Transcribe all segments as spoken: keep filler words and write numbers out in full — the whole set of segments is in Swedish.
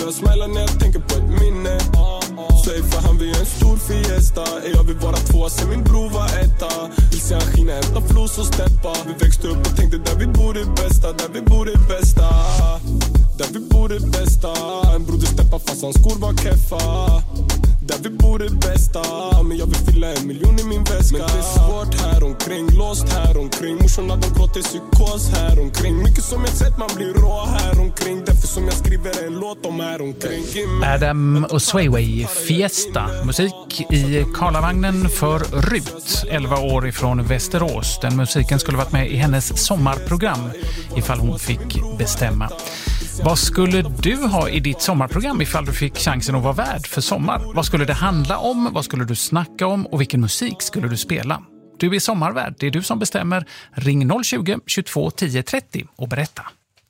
Så jag smäller när jag tänker på ett minne. Säg för han, vi är en stor fiesta. Jag vill vara två, se min bror var etta. Vill se han skina, äta flos och steppa. Vi växte upp och tänkte där vi bor är bästa. Där vi bor är bästa. Där vi bor är bästa. En broder steppa fast hans skor var keffa. Där vi bor är bästa. Men jag vill fylla en miljon i min väska. Men det är svårt här omkring, låst här omkring. Morsorna de gråter psykos här omkring. Mycket som jag sett, man blir rå här omkring. Därför som jag skriver en låt om här omkring. Adam och Swayway, Fiesta. Musik i Karlavagnen för Rut, elva år ifrån Västerås. Den musiken skulle varit med i hennes sommarprogram ifall hon fick bestämma. Vad skulle du ha i ditt sommarprogram ifall du fick chansen att vara värd för sommar? Vad skulle det handla om? Vad skulle du snacka om? Och vilken musik skulle du spela? Du är sommarvärd, det är du som bestämmer. Ring noll tjugo, tjugotvå, tio trettio och berätta.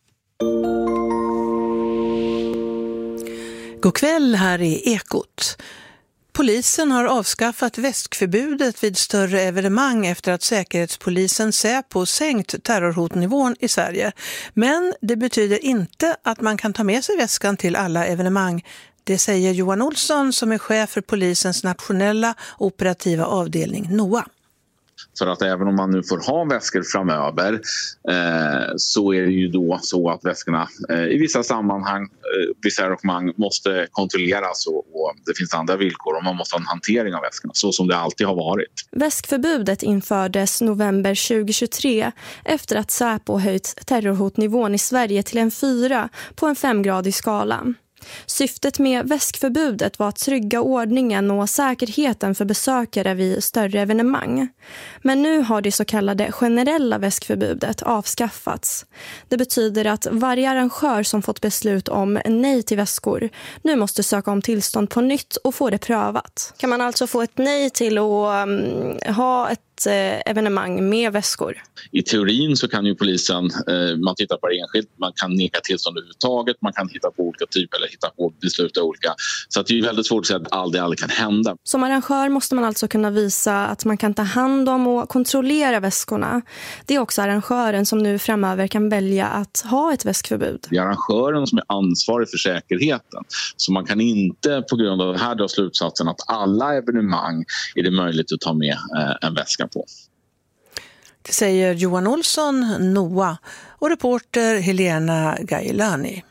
God kväll, här är Ekot. Polisen har avskaffat väskförbudet vid större evenemang efter att säkerhetspolisen Säpo sänkt terrorhotnivån i Sverige. Men det betyder inte att man kan ta med sig väskan till alla evenemang. Det säger Johan Olsson som är chef för polisens nationella operativa avdelning NOA. För att även om man nu får ha väskor framöver eh, så är det ju då så att väskorna eh, i vissa sammanhang, eh, vissa arrangemang måste kontrolleras och, och det finns andra villkor och man måste ha en hantering av väskorna så som det alltid har varit. Väskförbudet infördes november tjugohundratjugotre efter att Säpo höjt terrorhotnivån i Sverige till en fyra på en femgradig skala. Syftet med väskförbudet var att trygga ordningen och säkerheten för besökare vid större evenemang. Men nu har det så kallade generella väskförbudet avskaffats. Det betyder att varje arrangör som fått beslut om nej till väskor nu måste söka om tillstånd på nytt och få det prövat. Kan man alltså få ett nej till att um, ha ett evenemang med väskor? I teorin så kan ju polisen, eh, man tittar på det enskilt, man kan neka tillstånd överhuvudtaget, man kan hitta på olika typer eller hitta på besluta olika. Så att det är väldigt svårt att säga att aldrig, aldrig kan hända. Som arrangör måste man alltså kunna visa att man kan ta hand om och kontrollera väskorna. Det är också arrangören som nu framöver kan välja att ha ett väskförbud. Det är arrangören som är ansvarig för säkerheten. Så man kan inte på grund av det här dra slutsatsen att alla evenemang är det möjligt att ta med eh, en väska på. Det säger Johan Olsson, NOA, och reporter Helena Gailani.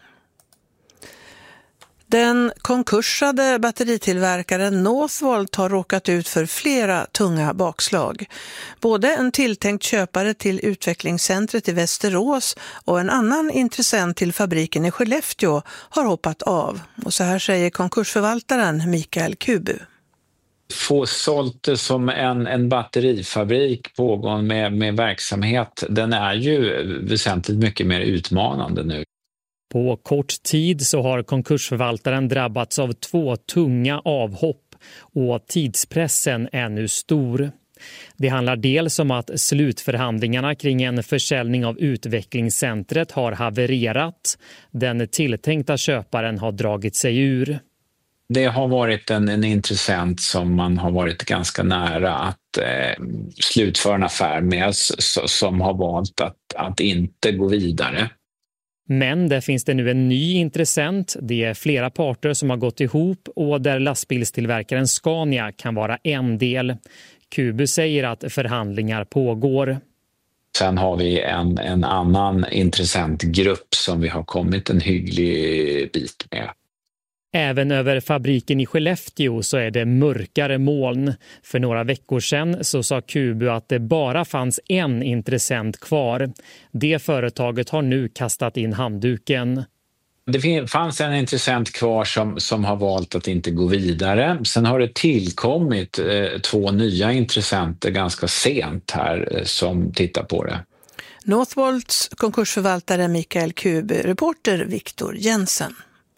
Den konkursade batteritillverkaren Northvolt har råkat ut för flera tunga bakslag. Både en tilltänkt köpare till utvecklingscentret i Västerås och en annan intressent till fabriken i Skellefteå har hoppat av. Och så här säger konkursförvaltaren Mikael Kubu. Få sålt det som en, en batterifabrik pågående med, med verksamhet, den är ju väsentligt mycket mer utmanande nu. På kort tid så har konkursförvaltaren drabbats av två tunga avhopp och tidspressen är nu stor. Det handlar dels om att slutförhandlingarna kring en försäljning av utvecklingscentret har havererat. Den tilltänkta köparen har dragit sig ur. Det har varit en, en intressent som man har varit ganska nära att eh, slutföra en affär med som har valt att, att inte gå vidare. Men där finns det nu en ny intressent. Det är flera parter som har gått ihop och där lastbilstillverkaren Scania kan vara en del. Kubu säger att förhandlingar pågår. Sen har vi en, en annan intressentgrupp som vi har kommit en hygglig bit med. Även över fabriken i Skellefteå så är det mörkare moln. För några veckor sedan så sa Kubu att det bara fanns en intressent kvar. Det företaget har nu kastat in handduken. Det fanns en intressent kvar som, som har valt att inte gå vidare. Sen har det tillkommit eh, två nya intressenter ganska sent här eh, som tittar på det. Northvolts konkursförvaltare Mikael Kubu, reporter Viktor Jensen.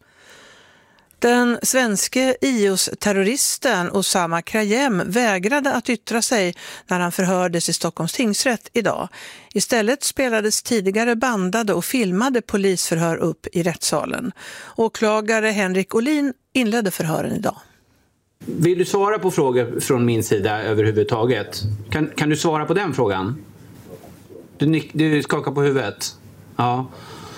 Den svenske I O S-terroristen Osama Krayem vägrade att yttra sig när han förhördes i Stockholms tingsrätt idag. Istället spelades tidigare bandade och filmade polisförhör upp i rättssalen. Åklagare Henrik Olin inledde förhören idag. Vill du svara på frågor från min sida överhuvudtaget? Kan, kan du svara på den frågan? Du, du skakar på huvudet. Ja.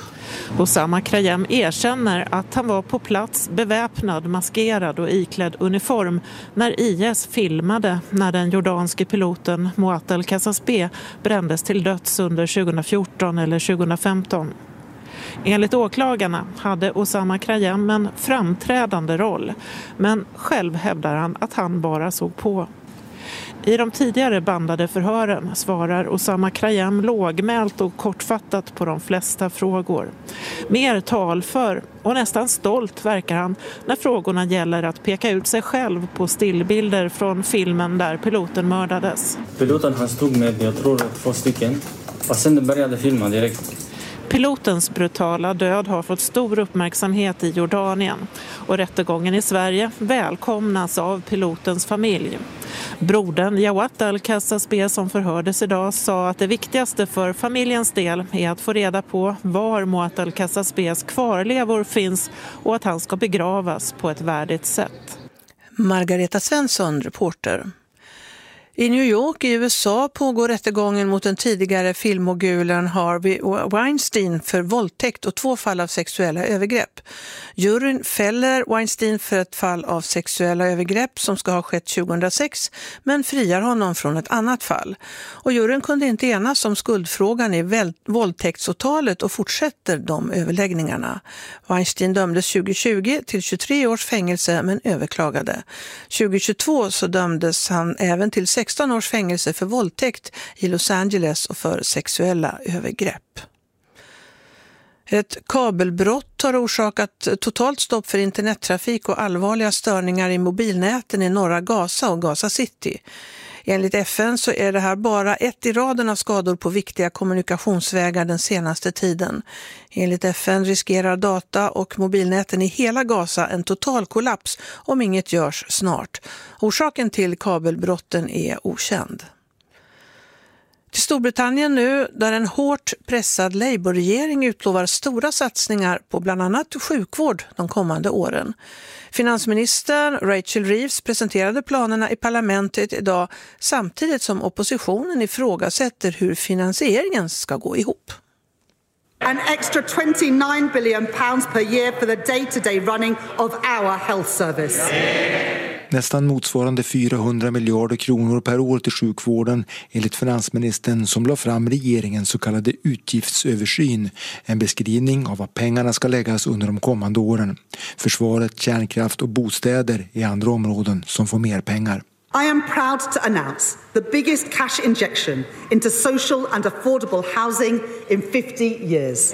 Osama Krayem erkänner att han var på plats beväpnad, maskerad och iklädd uniform när I S filmade när den jordanske piloten Moat El-Kasasbeh brändes till döds under tjugohundrafjorton eller tjugohundrafemton. Enligt åklagarna hade Osama Krayem en framträdande roll, men själv hävdar han att han bara såg på. I de tidigare bandade förhören svarar Osama Krayem lågmält och kortfattat på de flesta frågor. Mer talför och nästan stolt verkar han när frågorna gäller att peka ut sig själv på stillbilder från filmen där piloten mördades. Piloten han stod med, jag tror, två stycken. Och sen började filma direkt. Pilotens brutala död har fått stor uppmärksamhet i Jordanien och rättegången i Sverige välkomnas av pilotens familj. Brodern Jawad El-Kasasbeh som förhördes idag sa att det viktigaste för familjens del är att få reda på var Moat El-Kasasbehs kvarlevor finns och att han ska begravas på ett värdigt sätt. Margareta Svensson, reporter. I New York i U S A pågår rättegången mot den tidigare filmmogulen Harvey Weinstein för våldtäkt och två fall av sexuella övergrepp. Juryn fäller Weinstein för ett fall av sexuella övergrepp som ska ha skett tjugohundrasex men friar honom från ett annat fall. Och juryn kunde inte enas om skuldfrågan i väl- våldtäktsåtalet och fortsätter de överläggningarna. Weinstein dömdes tjugohundratjugo till tjugotre års fängelse men överklagade. tjugohundratjugotvå så dömdes han även till sexton års fängelse för våldtäkt i Los Angeles och för sexuella övergrepp. Ett kabelbrott har orsakat totalt stopp för internettrafik och allvarliga störningar i mobilnäten i norra Gaza och Gaza City. Enligt F N så är det här bara ett i raden av skador på viktiga kommunikationsvägar den senaste tiden. Enligt F N riskerar data- och mobilnäten i hela Gaza en total kollaps om inget görs snart. Orsaken till kabelbrotten är okänd. Till Storbritannien nu, där en hårt pressad Labour-regering utlovar stora satsningar på bland annat sjukvård de kommande åren. Finansministern Rachel Reeves presenterade planerna i parlamentet idag samtidigt som oppositionen ifrågasätter hur finansieringen ska gå ihop. An extra twenty-nine billion pounds per year for the day-to-day running of our health service. Nästan motsvarande fyrahundra miljarder kronor per år till sjukvården enligt finansministern som la fram regeringens så kallade utgiftsöversyn. En beskrivning av vad pengarna ska läggas under de kommande åren. Försvaret, kärnkraft och bostäder är andra områden som får mer pengar. I am proud to announce the biggest cash injection into social and affordable housing in fifty years.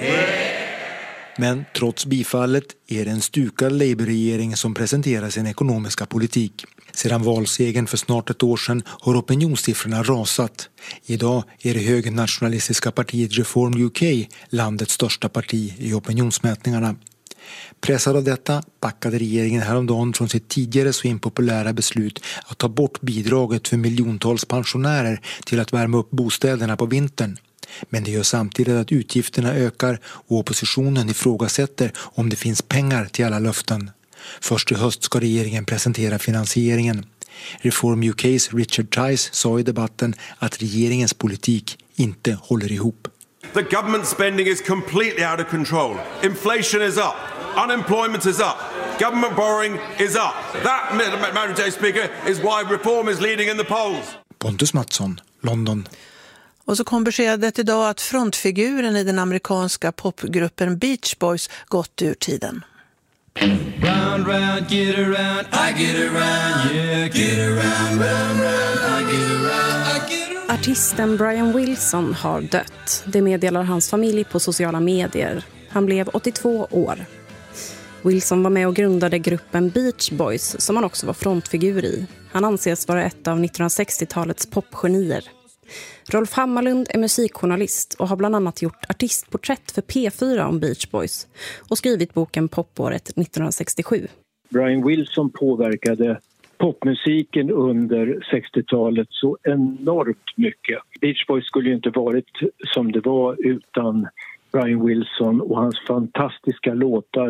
Men trots bifallet är det en stukad Labour-regering som presenterar sin ekonomiska politik. Sedan valsegern för snart ett år sedan har opinionssiffrorna rasat. Idag är det högernationalistiska partiet Reform U K landets största parti i opinionsmätningarna. Pressad av detta backade regeringen häromdagen från sitt tidigare så impopulära beslut att ta bort bidraget för miljontals pensionärer till att värma upp bostäderna på vintern. Men det gör samtidigt att utgifterna ökar och oppositionen ifrågasätter om det finns pengar till alla löften. Först i höst ska regeringen presentera finansieringen. Reform U K:s Richard Tice sa i debatten att regeringens politik inte håller ihop. The government spending is completely out of control. Inflation is up. Unemployment is up. Government borrowing is up. That, Madam Speaker, is why reform is leading in the polls. Pontus Mattsson, London. Och så kom beskedet idag att frontfiguren i den amerikanska popgruppen Beach Boys gått ur tiden. Round, round, get around, I get around, yeah, get around, round, round, I get around, I get around. Artisten Brian Wilson har dött. Det meddelar hans familj på sociala medier. Han blev åttiotvå år. Wilson var med och grundade gruppen Beach Boys som han också var frontfigur i. Han anses vara ett av nittonhundrasextiotalets popgenier. Rolf Hammarlund är musikjournalist och har bland annat gjort artistporträtt för P fyra om Beach Boys och skrivit boken Popåret nittonhundrasextiosju. Brian Wilson påverkade popmusiken under sextiotalet så enormt mycket. Beach Boys skulle ju inte varit som det var utan Brian Wilson och hans fantastiska låtar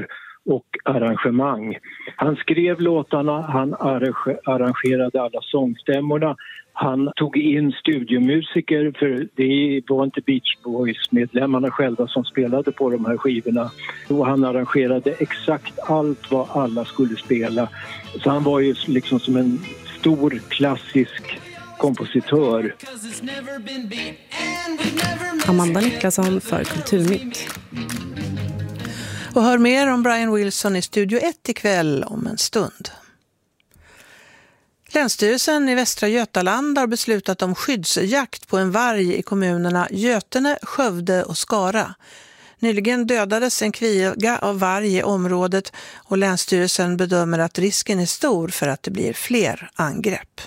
och arrangemang. Han skrev låtarna, han arrangerade alla sångstämmorna. Han tog in studiomusiker, för det var inte Beach Boys-medlemmarna själva som spelade på de här skivorna. Och han arrangerade exakt allt vad alla skulle spela. Så han var ju liksom som en stor klassisk kompositör. Amanda Niklasson för Kulturnytt. Och hör mer om Brian Wilson i Studio ett ikväll om en stund. Länsstyrelsen i Västra Götaland har beslutat om skyddsjakt på en varg i kommunerna Götene, Skövde och Skara. Nyligen dödades en kviga av varg i området och Länsstyrelsen bedömer att risken är stor för att det blir fler angrepp.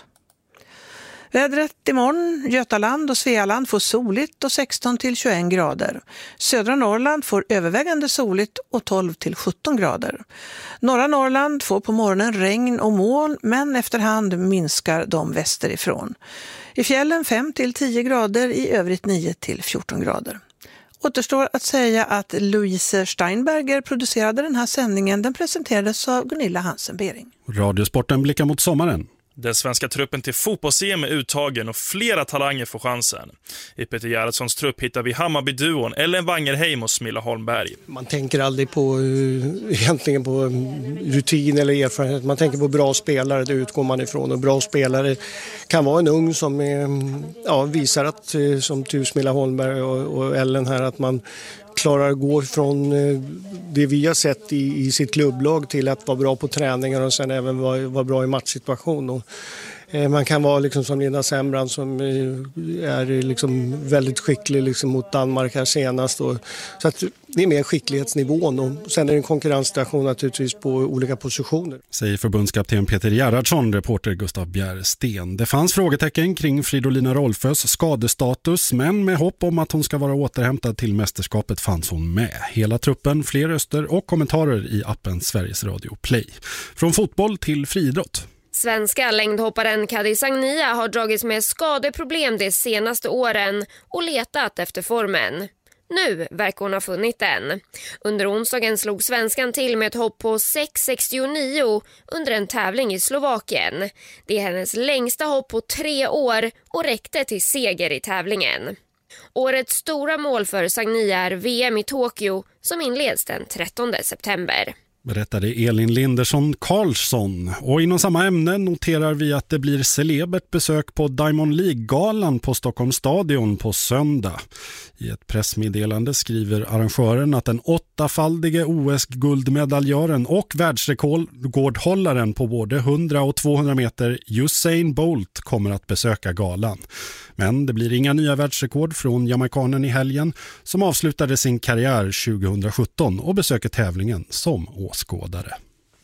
Vädret imorgon, Götaland och Svealand får soligt och sexton till tjugoett grader. Södra Norrland får övervägande soligt och tolv till sjutton grader. Norra Norrland får på morgonen regn och moln, men efterhand minskar de västerifrån. I fjällen fem till tio grader, i övrigt nio till fjorton grader. Återstår att säga att Louise Steinberger producerade den här sändningen. Den presenterades av Gunilla Hansen-Bering. Radiosporten blickar mot sommaren. Den svenska truppen till fotbolls-E M är uttagen och flera talanger får chansen. I Peter Gerhardssons trupp hittar vi Hammarby-duon Ellen Wangerheim och Smilla Holmberg. Man tänker aldrig på, egentligen på rutin eller erfarenhet. Man tänker på bra spelare, det utgår man ifrån. Och bra spelare kan vara en ung som är, ja, visar att, som till Smilla Holmberg och, och Ellen här, att man klarar att gå från det vi har sett i, i sitt klubblag till att vara bra på träningar och sen även vara, vara bra i matchsituation. Och, eh, man kan vara liksom som Linda Sembrand som eh, är liksom väldigt skicklig liksom mot Danmark här senast. Och, så att det är mer skicklighetsnivån och sen är det en konkurrenssituation naturligtvis på olika positioner. Säger förbundskapten Peter Gerhardsson, reporter Gustav Bjärsten. Det fanns frågetecken kring Fridolina Rolfös skadestatus, men med hopp om att hon ska vara återhämtad till mästerskapet fanns hon med. Hela truppen, fler röster och kommentarer i appen Sveriges Radio Play. Från fotboll till friidrott. Svenska längdhopparen Kadi Sagnia har dragits med skadeproblem de senaste åren och letat efter formen. Nu verkar hon ha funnit den. Under onsdagen slog svenskan till med ett hopp på sex sextionio under en tävling i Slovakien. Det är hennes längsta hopp på tre år och räckte till seger i tävlingen. Årets stora mål för Sagnia är V M i Tokyo som inleds den trettonde september. Berättade Elin Lindersson Karlsson. Och inom samma ämne noterar vi att det blir celebert besök på Diamond League-galan på Stockholms stadion på söndag. I ett pressmeddelande skriver arrangören att den åttafaldige O S-guldmedaljören och världsrekordhållaren på både hundra och tvåhundra meter Usain Bolt kommer att besöka galan. Men det blir inga nya världsrekord från jamaikanen i helgen som avslutade sin karriär tjugohundrasjutton och besöker tävlingen som åskådare.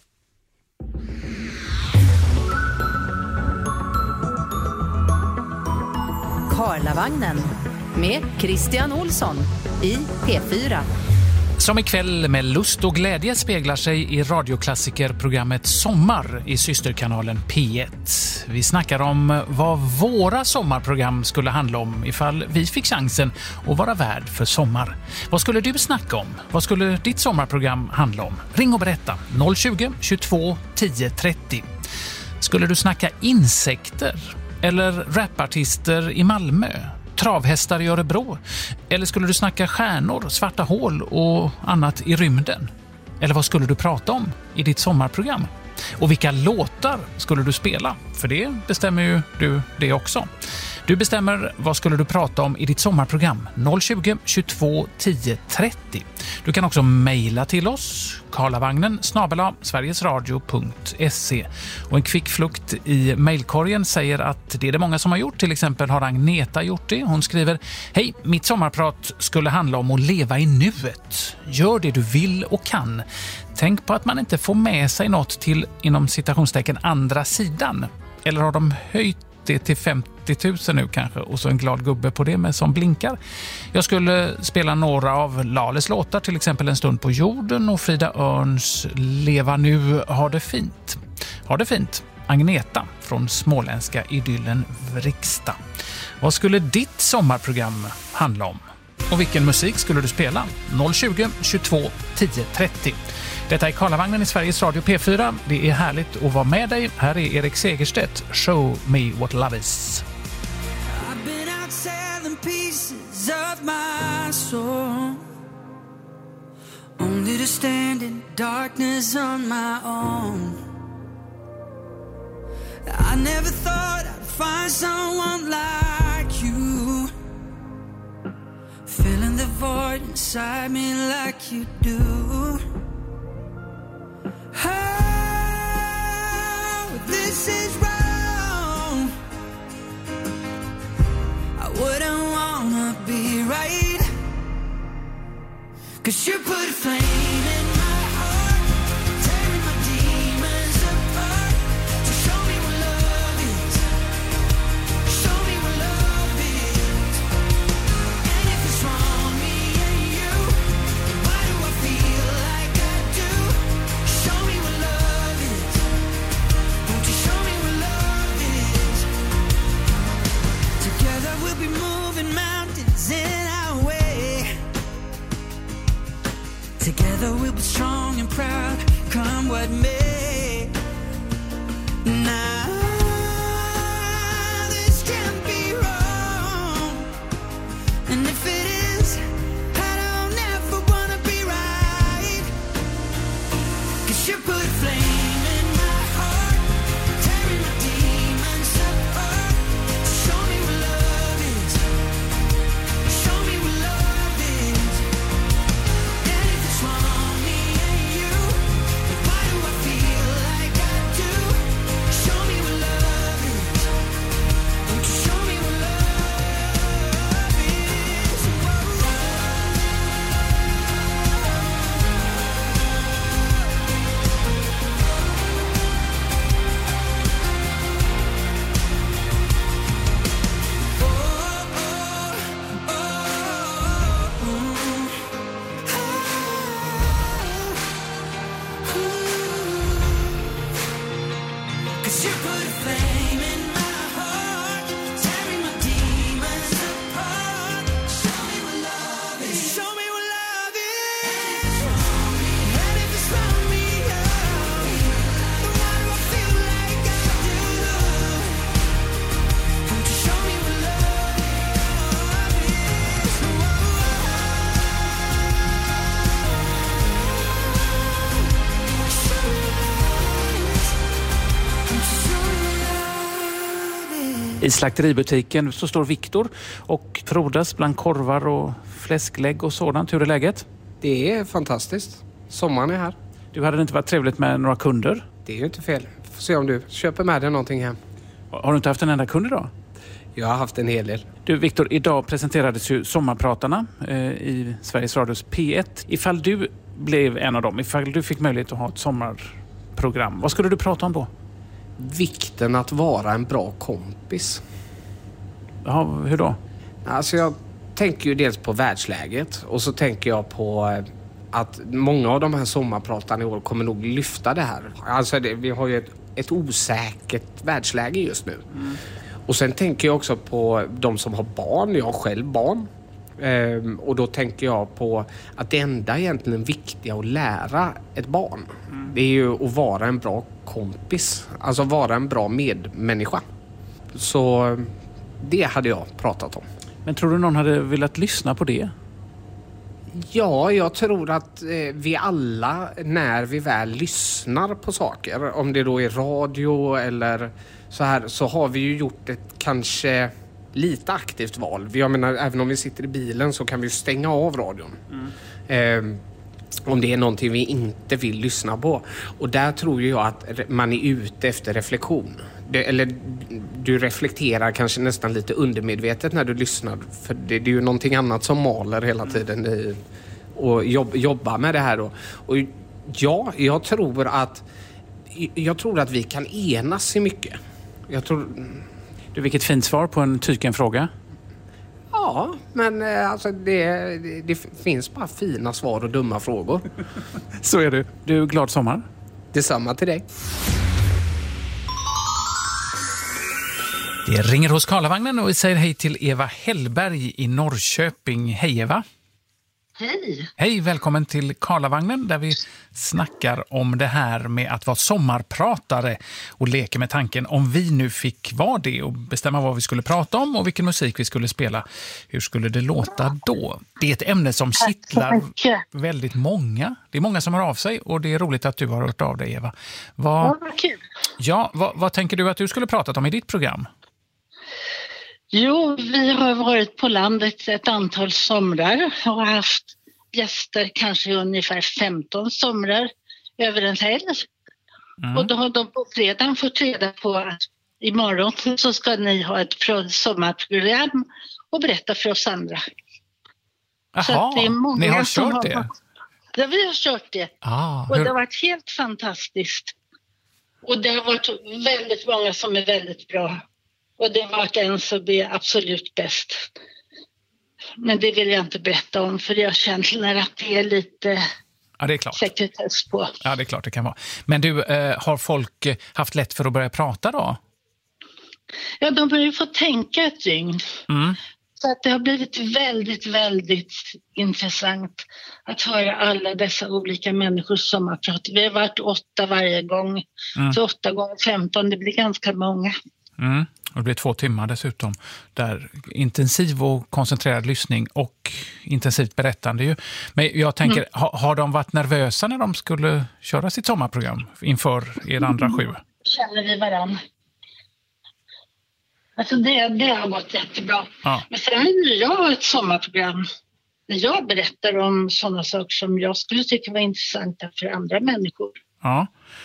Karlavagnen med Christian Olsson i P fyra. Som ikväll med lust och glädje speglar sig i radioklassikerprogrammet Sommar i systerkanalen P ett. Vi snackar om vad våra sommarprogram skulle handla om ifall vi fick chansen att vara värd för sommar. Vad skulle du snacka om? Vad skulle ditt sommarprogram handla om? Ring och berätta noll tjugo, tjugotvå, tio trettio. Skulle du snacka insekter eller rapartister i Malmö? Travhästar i Örebro? Eller skulle du snacka stjärnor, svarta hål och annat i rymden? Eller vad skulle du prata om i ditt sommarprogram? Och vilka låtar skulle du spela? För det bestämmer ju du det också. Du bestämmer vad skulle du prata om i ditt sommarprogram noll tjugo, tjugotvå, tio trettio. Du kan också mejla till oss karlavagnen snabel-a sverigesradio punkt se. Och en kvickflukt i mejlkorgen säger att det är det många som har gjort. Till exempel har Agneta gjort det. Hon skriver: Hej, mitt sommarprat skulle handla om att leva i nuet. Gör det du vill och kan. Tänk på att man inte får med sig något till inom citationstecken andra sidan. Eller har de höjt det till femtio tusen nu kanske och så en glad gubbe på det med som blinkar. Jag skulle spela några av Lales låtar, till exempel En stund på jorden och Frida Örns Leva nu, har det fint. Har det fint. Agneta från småländska idyllen Vriksta. Vad skulle ditt sommarprogram handla om? Och vilken musik skulle du spela? noll tjugo, tjugotvå, tio trettio. Detta är Karlavagnen i Sveriges Radio P fyra. Det är härligt att vara med dig. Här är Erik Segerstedt. Show me what love is. I've been out selling pieces of my soul, only to stand in darkness on my own. I never thought I'd find someone like you, filling the void inside me like you do. Oh, this is wrong. I wouldn't wanna be right, 'cause you put a flame in my heart, tearing my demons apart. So show me what love is, show me what love is. And if it's wrong, me and you, why do I feel like I do? Show me what love is, won't you show me what love is? Together we'll be moving mountains in our way. Together we'll be strong and proud, come what may. Now this can't be wrong, and if it is, I don't ever wanna be right. 'Cause you put a flame in my heart, tearing my demons apart. Show me what love is, show me what love is. And if it's wrong, me and you, why do I feel like I do? Show me what love is, won't you show me what love is? Whoa. 'Cause you put a flame in my heart, tearing my demons apart. Show me what love is, show me what love is. And if it's wrong, me, oh, then why do I feel like I do? Won't you show me what love is? I slakteributiken så står Viktor och frodas bland korvar och fläsklägg och sådant. Hur är läget? Det är fantastiskt. Sommaren är här. Du, hade det inte varit trevligt med några kunder? Det är ju inte fel. Får se om du köper med dig någonting hem. Har du inte haft en enda kund idag? Jag har haft en hel del. Du Viktor, idag presenterades ju Sommarpratarna eh, i Sveriges Radios P ett. Ifall du blev en av dem, ifall du fick möjlighet att ha ett sommarprogram, vad skulle du prata om då? Vikten att vara en bra kompis. Ja, hur då? Alltså jag tänker ju dels på världsläget och så tänker jag på att många av de här sommarpratarna i år kommer nog lyfta det här. Alltså det, vi har ju ett, ett osäkert världsläge just nu. Mm. Och sen tänker jag också på de som har barn. Jag har själv barn. Ehm, och då tänker jag på att det enda egentligen viktiga att lära ett barn, mm. det är ju att vara en bra kompis. Alltså vara en bra medmänniska. Så det hade jag pratat om. Men tror du någon hade velat lyssna på det? Ja, jag tror att eh, vi alla, när vi väl lyssnar på saker, om det då är radio eller så här, så har vi ju gjort ett kanske lite aktivt val. Jag menar, även om vi sitter i bilen så kan vi stänga av radion. Mm. Eh, om det är någonting vi inte vill lyssna på. Och där tror jag att man är ute efter reflektion. Det, eller du reflekterar kanske nästan lite undermedvetet när du lyssnar. För det, det är ju någonting annat som maler hela tiden i, och jobb, jobba med det här. Då. Och ja, jag tror att jag tror att vi kan enas i mycket. Jag tror... Du, vilket fint svar på en tykenfråga. Ja, men alltså det, det, det finns bara fina svar och dumma frågor. Så är du. Du, glad sommar. Detsamma till dig. Det ringer hos Karlavagnen och vi säger hej till Eva Hellberg i Norrköping. Hej Eva. Hej! Hej, välkommen till Karlavagnen där vi snackar om det här med att vara sommarpratare och leker med tanken om vi nu fick vara det och bestämma vad vi skulle prata om och vilken musik vi skulle spela. Hur skulle det låta då? Det är ett ämne som kittlar väldigt många. Det är många som hör av sig och det är roligt att du har hört av dig, Eva. Vad, Ja, vad kul. ja, vad, vad tänker du att du skulle pratat om i ditt program? Jo, vi har varit på landet ett antal somrar och haft gäster kanske ungefär femton somrar över en helg. Mm. Och då har de på fredagen fått reda på att imorgon så ska ni ha ett pro- sommarprogram och berätta för oss andra. Så Jaha, att det är många ni har som kört det? Fått... Ja, vi har kört det. Ah, och hur... det har varit helt fantastiskt. Och det har varit väldigt många som är väldigt bra. Och det har varit en som är absolut bäst. Men det vill jag inte berätta om för jag känner att det är lite ja, det är klart. sekretess på. Ja, det är klart det kan vara. Men du, eh, har folk haft lätt för att börja prata då? Ja, de har ju fått tänka ett dygn. Mm. Så att det har blivit väldigt, väldigt intressant att höra alla dessa olika människor som har pratat. Vi har varit åtta varje gång. Mm. Så åtta gånger femton, det blir ganska många. Mm. Och det blir två timmar dessutom. Där intensiv och koncentrerad lyssning och intensivt berättande. Ju. Men jag tänker, mm. ha, har de varit nervösa när de skulle köra sitt sommarprogram inför er andra sju? Känner vi varann. Alltså det, det har gått jättebra. Ja. Men sen vill jag ha ett sommarprogram när jag berättar om sådana saker som jag skulle tycka var intressanta för andra människor. Ja.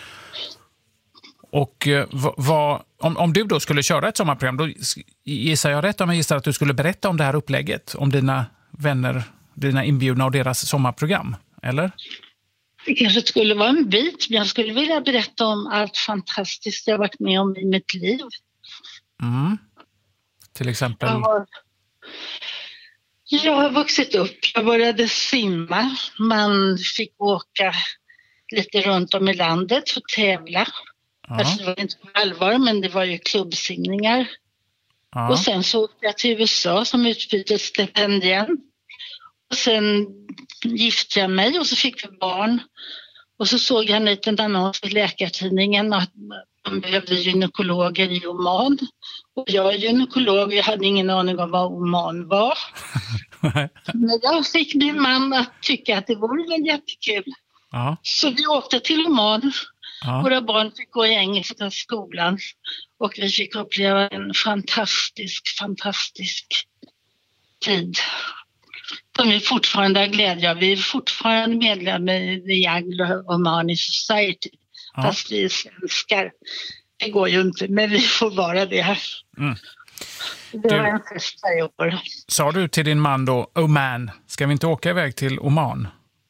Och eh, vad, om, om du då skulle köra ett sommarprogram, då gissar jag rätt om jag gissar att du skulle berätta om det här upplägget, om dina vänner, dina inbjudna och deras sommarprogram, eller? Det kanske skulle vara en bit, men jag skulle vilja berätta om allt fantastiskt jag varit med om i mitt liv. Mm. Till exempel? Jag har, jag har vuxit upp, jag började simma, man fick åka lite runt om i landet för att tävla. Ja. Alltså det var inte på allvar, men det var ju klubbsimningar. Ja. Och sen så åkte jag till U S A som utbytesstipendien. Och sen gifte jag mig och så fick vi barn. Och så såg jag en liten annons i Läkartidningen att man behövde gynekologer i Oman. Och jag är gynekolog och jag hade ingen aning om vad Oman var. Men jag fick min man att tycka att det vore väl jättekul. Ja. Så vi åkte till Oman. Ja. Våra barn fick gå i engelska skolan och vi fick uppleva en fantastisk, fantastisk tid. Som vi fortfarande har glädje av. Vi är fortfarande medlemmar i The Anglo-Omani Society. Ja. Fast vi är svenskar. Det går ju inte, men vi får vara det här. Mm. Det var en första i år. Sa du till din man då, Oman, ska vi inte åka iväg till Oman?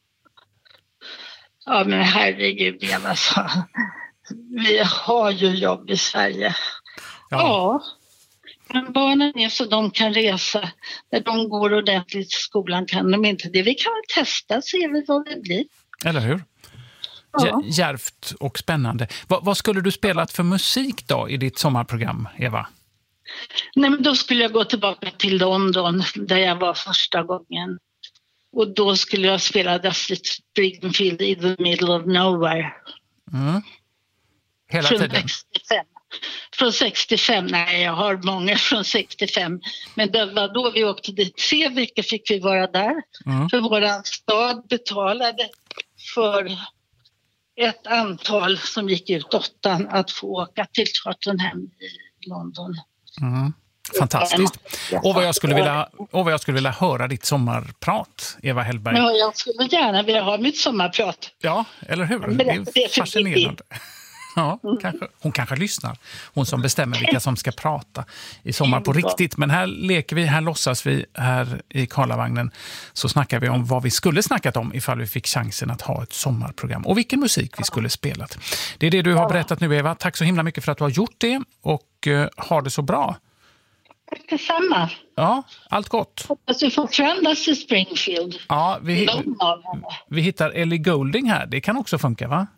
Ja, men herregud, Eva, så. Vi har ju jobb i Sverige. Ja. ja. Men barnen är så de kan resa. När de går ordentligt i skolan kan de inte det. Vi kan väl testa, se vad det blir. Eller hur? Ja. Djärvt och spännande. Va, vad skulle du spela för musik då i ditt sommarprogram, Eva? Nej, men då skulle jag gå tillbaka till London där jag var första gången. Och då skulle jag spela Dusty Springfield i the middle of nowhere. Mm. Hela från tiden? sextiofem. Från sextiofem, nej jag har många från sextiofem. Men det var då vi åkte dit. Tre veckor fick vi vara där. Mm. För våran stad betalade för ett antal som gick ut åttan att få åka till Tottenham i London. Mm. Fantastiskt. Och vad, jag skulle vilja, och vad jag skulle vilja höra ditt sommarprat, Eva Hellberg. Ja, jag skulle gärna vilja ha mitt sommarprat. Ja, eller hur? Men Det det är är för fascinerande. Ja, kanske. Hon kanske lyssnar. Hon som bestämmer vilka som ska prata i sommar på riktigt. Men här leker vi, här låtsas vi, här i Karlavagnen så snackar vi om vad vi skulle snackat om ifall vi fick chansen att ha ett sommarprogram. Och vilken musik vi skulle spelat. Det är det du har berättat nu, Eva. Tack så himla mycket för att du har gjort det och uh, ha det så bra. Tack detsamma. Ja, allt gott. Hoppas du får fram Dusty Springfield. Ja, vi, vi hittar Ellie Goulding här. Det kan också funka, va?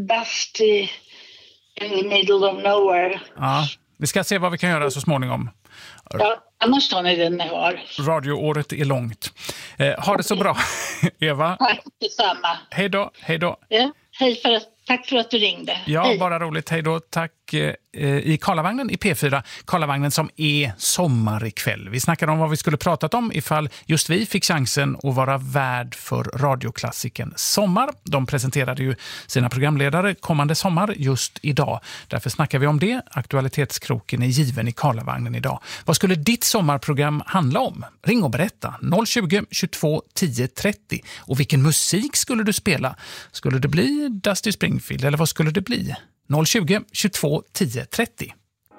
Dusty in the middle of nowhere. Ja, vi ska se vad vi kan göra så småningom. Ja, annars tar ni den ni har. Radioåret är långt. Eh, ha det så bra, Eva. Tack detsamma. Hej då, hej då. Ja, hej för att, tack för att du ringde. Ja, hej. Bara roligt. Hej då. Tack. I Karlavagnen i P fyra. Karlavagnen som är sommar ikväll. Vi snackade om vad vi skulle pratat om ifall just vi fick chansen att vara värd för radioklassiken Sommar. De presenterade ju sina programledare kommande sommar just idag. Därför snackar vi om det. Aktualitetskroken är given i Karlavagnen idag. Vad skulle ditt sommarprogram handla om? Ring och berätta. noll tjugo, tjugotvå, tio, trettio. Och vilken musik skulle du spela? Skulle det bli Dusty Springfield eller vad skulle det bli? noll tjugo, tjugotvå, tio, trettio.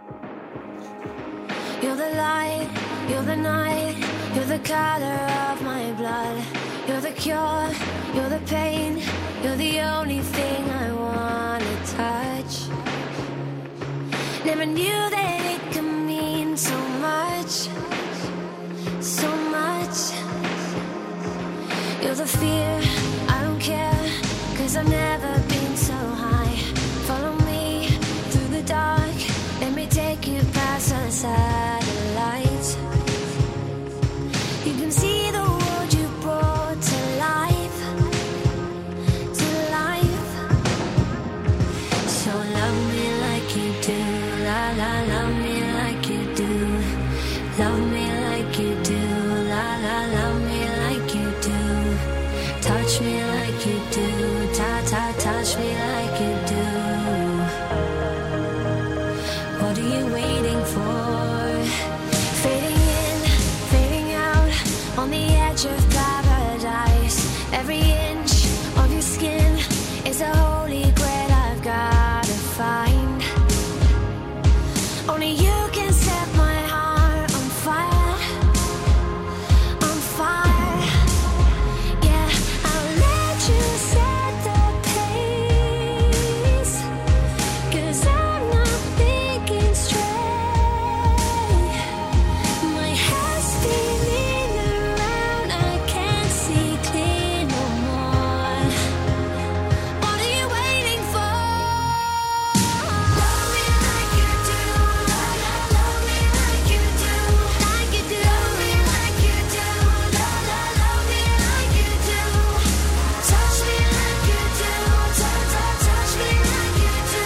You're the light, you're the night, you're the color of my blood. You're the cure, you're the pain, you're the only thing I want to touch. Never knew that it could mean so much, so much. You're the fear, I don't care, 'cause I've never been so high. Follow me through the dark, let me take you past the satellites. You can see the world you brought to life, to life. So love me like you do, la la, love me like you do. Love me like you do, la la, love me like you do. Touch me like you do, ta ta, touch me like you do. What are you waiting for? Fading in, fading out, on the edge of paradise. Every inch of your skin is a holy grail I've got to find. Only you can set my heart on fire, on fire. Yeah, I'll let you set the pace, 'cause I'm not thinking straight. My head's spinning around, I can't see clear no more. What are you waiting for? Love me like you do, love, love, love me like you do, like you do. Love me like you do, love, love, love me like you do. Touch me like you do, touch, touch, touch me like you do.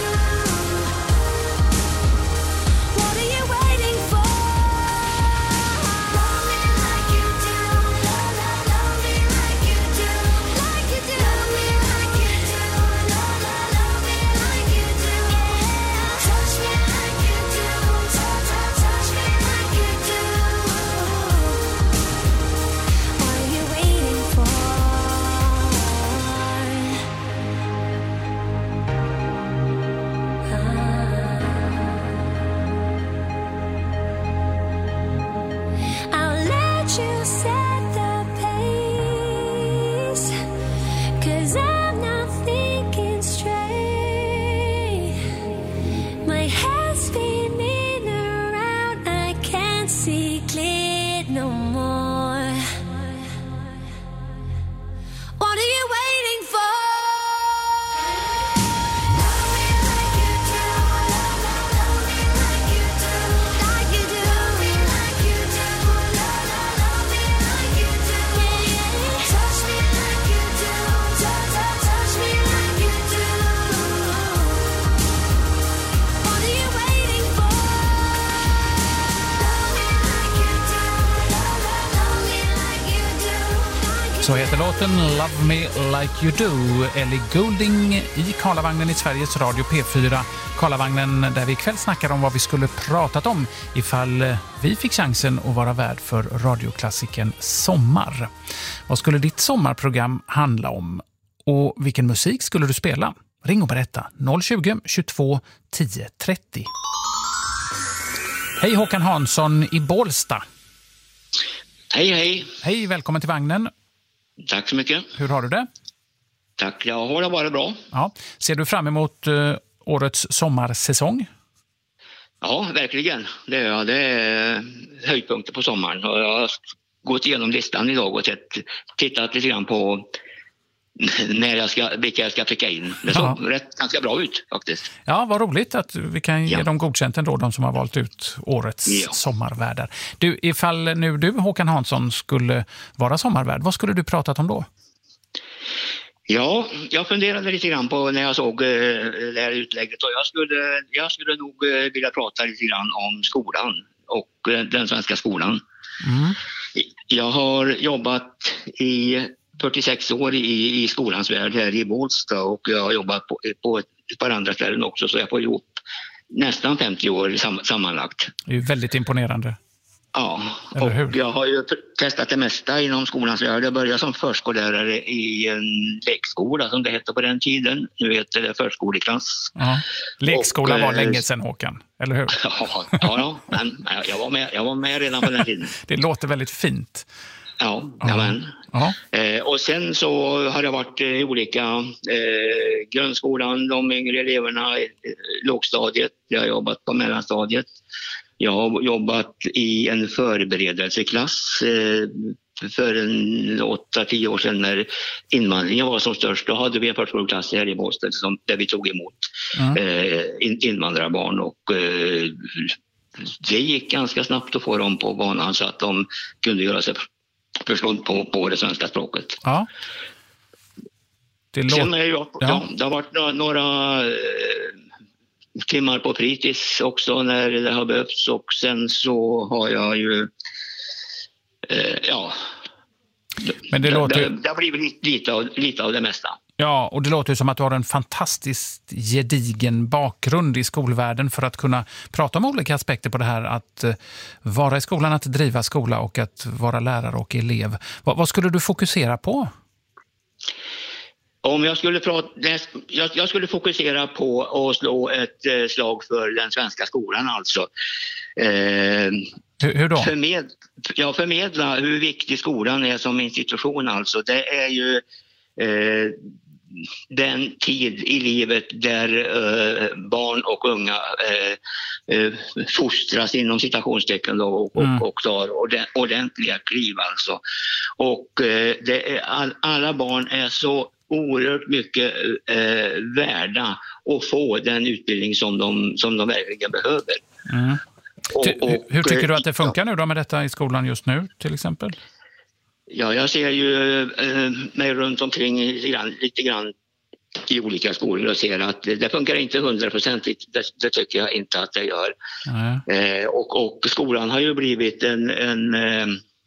What are you waiting for? Love me like you do, love, love, love me like you do, like you do. Love me like you do, love, love, love me like you do. Touch me like you do, touch, touch, touch me like you do. What are you waiting for? I'll let you set the pace, 'cause I'm not thinking straight. My head's spinning around, I can't see clear no more. What are you waiting for? Love me like you do, love, love, love me like you do, like you do. Love me like you do, love, love, love me like you do. Touch me like you do, touch, touch, touch me like you do. What are you waiting for? Love me like you do, love, love, love me like you do, like you Så heter låten Love Me Like You Do. Ellie Goulding i Karlavagnen i Sveriges Radio P fyra. Karlavagnen där vi ikväll snackar om vad vi skulle pratat om ifall vi fick chansen att vara värd för radioklassiken Sommar. Vad skulle ditt sommarprogram handla om? Och vilken musik skulle du spela? Ring och berätta. noll tjugo, tjugotvå, tio, trettio. Hej Håkan Hansson i Bålsta. Hej, hej. Hej, välkommen till vagnen. Tack så mycket. Hur har du det? Tack, jag har det bara bra. Ja. Ser du fram emot uh, årets sommarsäsong? Ja, verkligen. Det är, det är höjdpunkter på sommaren. Och jag har gått igenom listan idag och sett, tittat lite grann på när jag ska, vilka jag ska pricka in. Det såg ja. rätt, ganska bra ut faktiskt. Ja, vad roligt att vi kan ge ja. dem godkänt ändå, de som har valt ut årets ja. sommarvärdar. Du, ifall nu du, Håkan Hansson, skulle vara sommarvärd, vad skulle du pratat om då? Ja, jag funderade lite grann på när jag såg eh, det här utlägget och jag skulle, jag skulle nog eh, vilja prata lite grann om skolan och eh, den svenska skolan. Mm. Jag har jobbat i fyrtiosex år i, i skolans värld här i Bålsta och jag har jobbat på, på ett par andra ställen också, så jag får ihop nästan femtio år sam, sammanlagt. Det är ju väldigt imponerande. Ja, och jag har ju testat det mesta inom skolans värld. Jag började som förskollärare i en lekskola som det hette på den tiden. Nu heter det förskoleklass. Ja. Lekskola och, var länge sedan, Håkan, eller hur? Ja, ja men jag var, med, jag var med redan på den tiden. Det låter väldigt fint. Ja, ja men. Eh, och sen så har jag varit i olika eh, grundskolan, de yngre eleverna, eh, lågstadiet. Jag har jobbat på mellanstadiet. Jag har jobbat i en förberedelseklass eh, för en åtta tio år sedan när invandringen var som störst. Då hade vi en förskoleklass här i Båstad som, där vi tog emot mm. eh, invandrarbarn och eh, det gick ganska snabbt att få dem på banan så att de kunde göra sig förstånd på, på det svenska språket. Ja. Det låter... Sen är jag, ja. Ja, det har varit några, några eh, timmar på fritids också när det har behövts och sen så har jag ju eh, ja men det, det, låter... det, det har blivit lite av, lite av det mesta. Ja, och det låter ju som att du har en fantastiskt gedigen bakgrund i skolvärlden för att kunna prata om olika aspekter på det här att uh, vara i skolan, att driva skola och att vara lärare och elev. Va, vad skulle du fokusera på? Om jag skulle prata, jag, jag skulle fokusera på att slå ett eh, slag för den svenska skolan alltså. Eh, hur, hur då? Förmed, ja, förmedla hur viktig skolan är som institution alltså. Det är ju eh, den tid i livet där eh, barn och unga eh, eh, fostras inom citationstecken då, och, mm. och, och tar ordentliga kliv alltså. Och eh, det är all, alla barn är så oerhört mycket eh, värda att få den utbildning som de, som de verkligen behöver. Mm. Och, och, hur tycker du att det funkar nu då med detta i skolan just nu till exempel? Ja, jag ser ju eh, mig runt omkring lite grann, lite grann i olika skolor och ser att det funkar inte hundraprocentigt. Det, det tycker jag inte att det gör. Mm. Eh, och, och skolan har ju blivit en, en eh,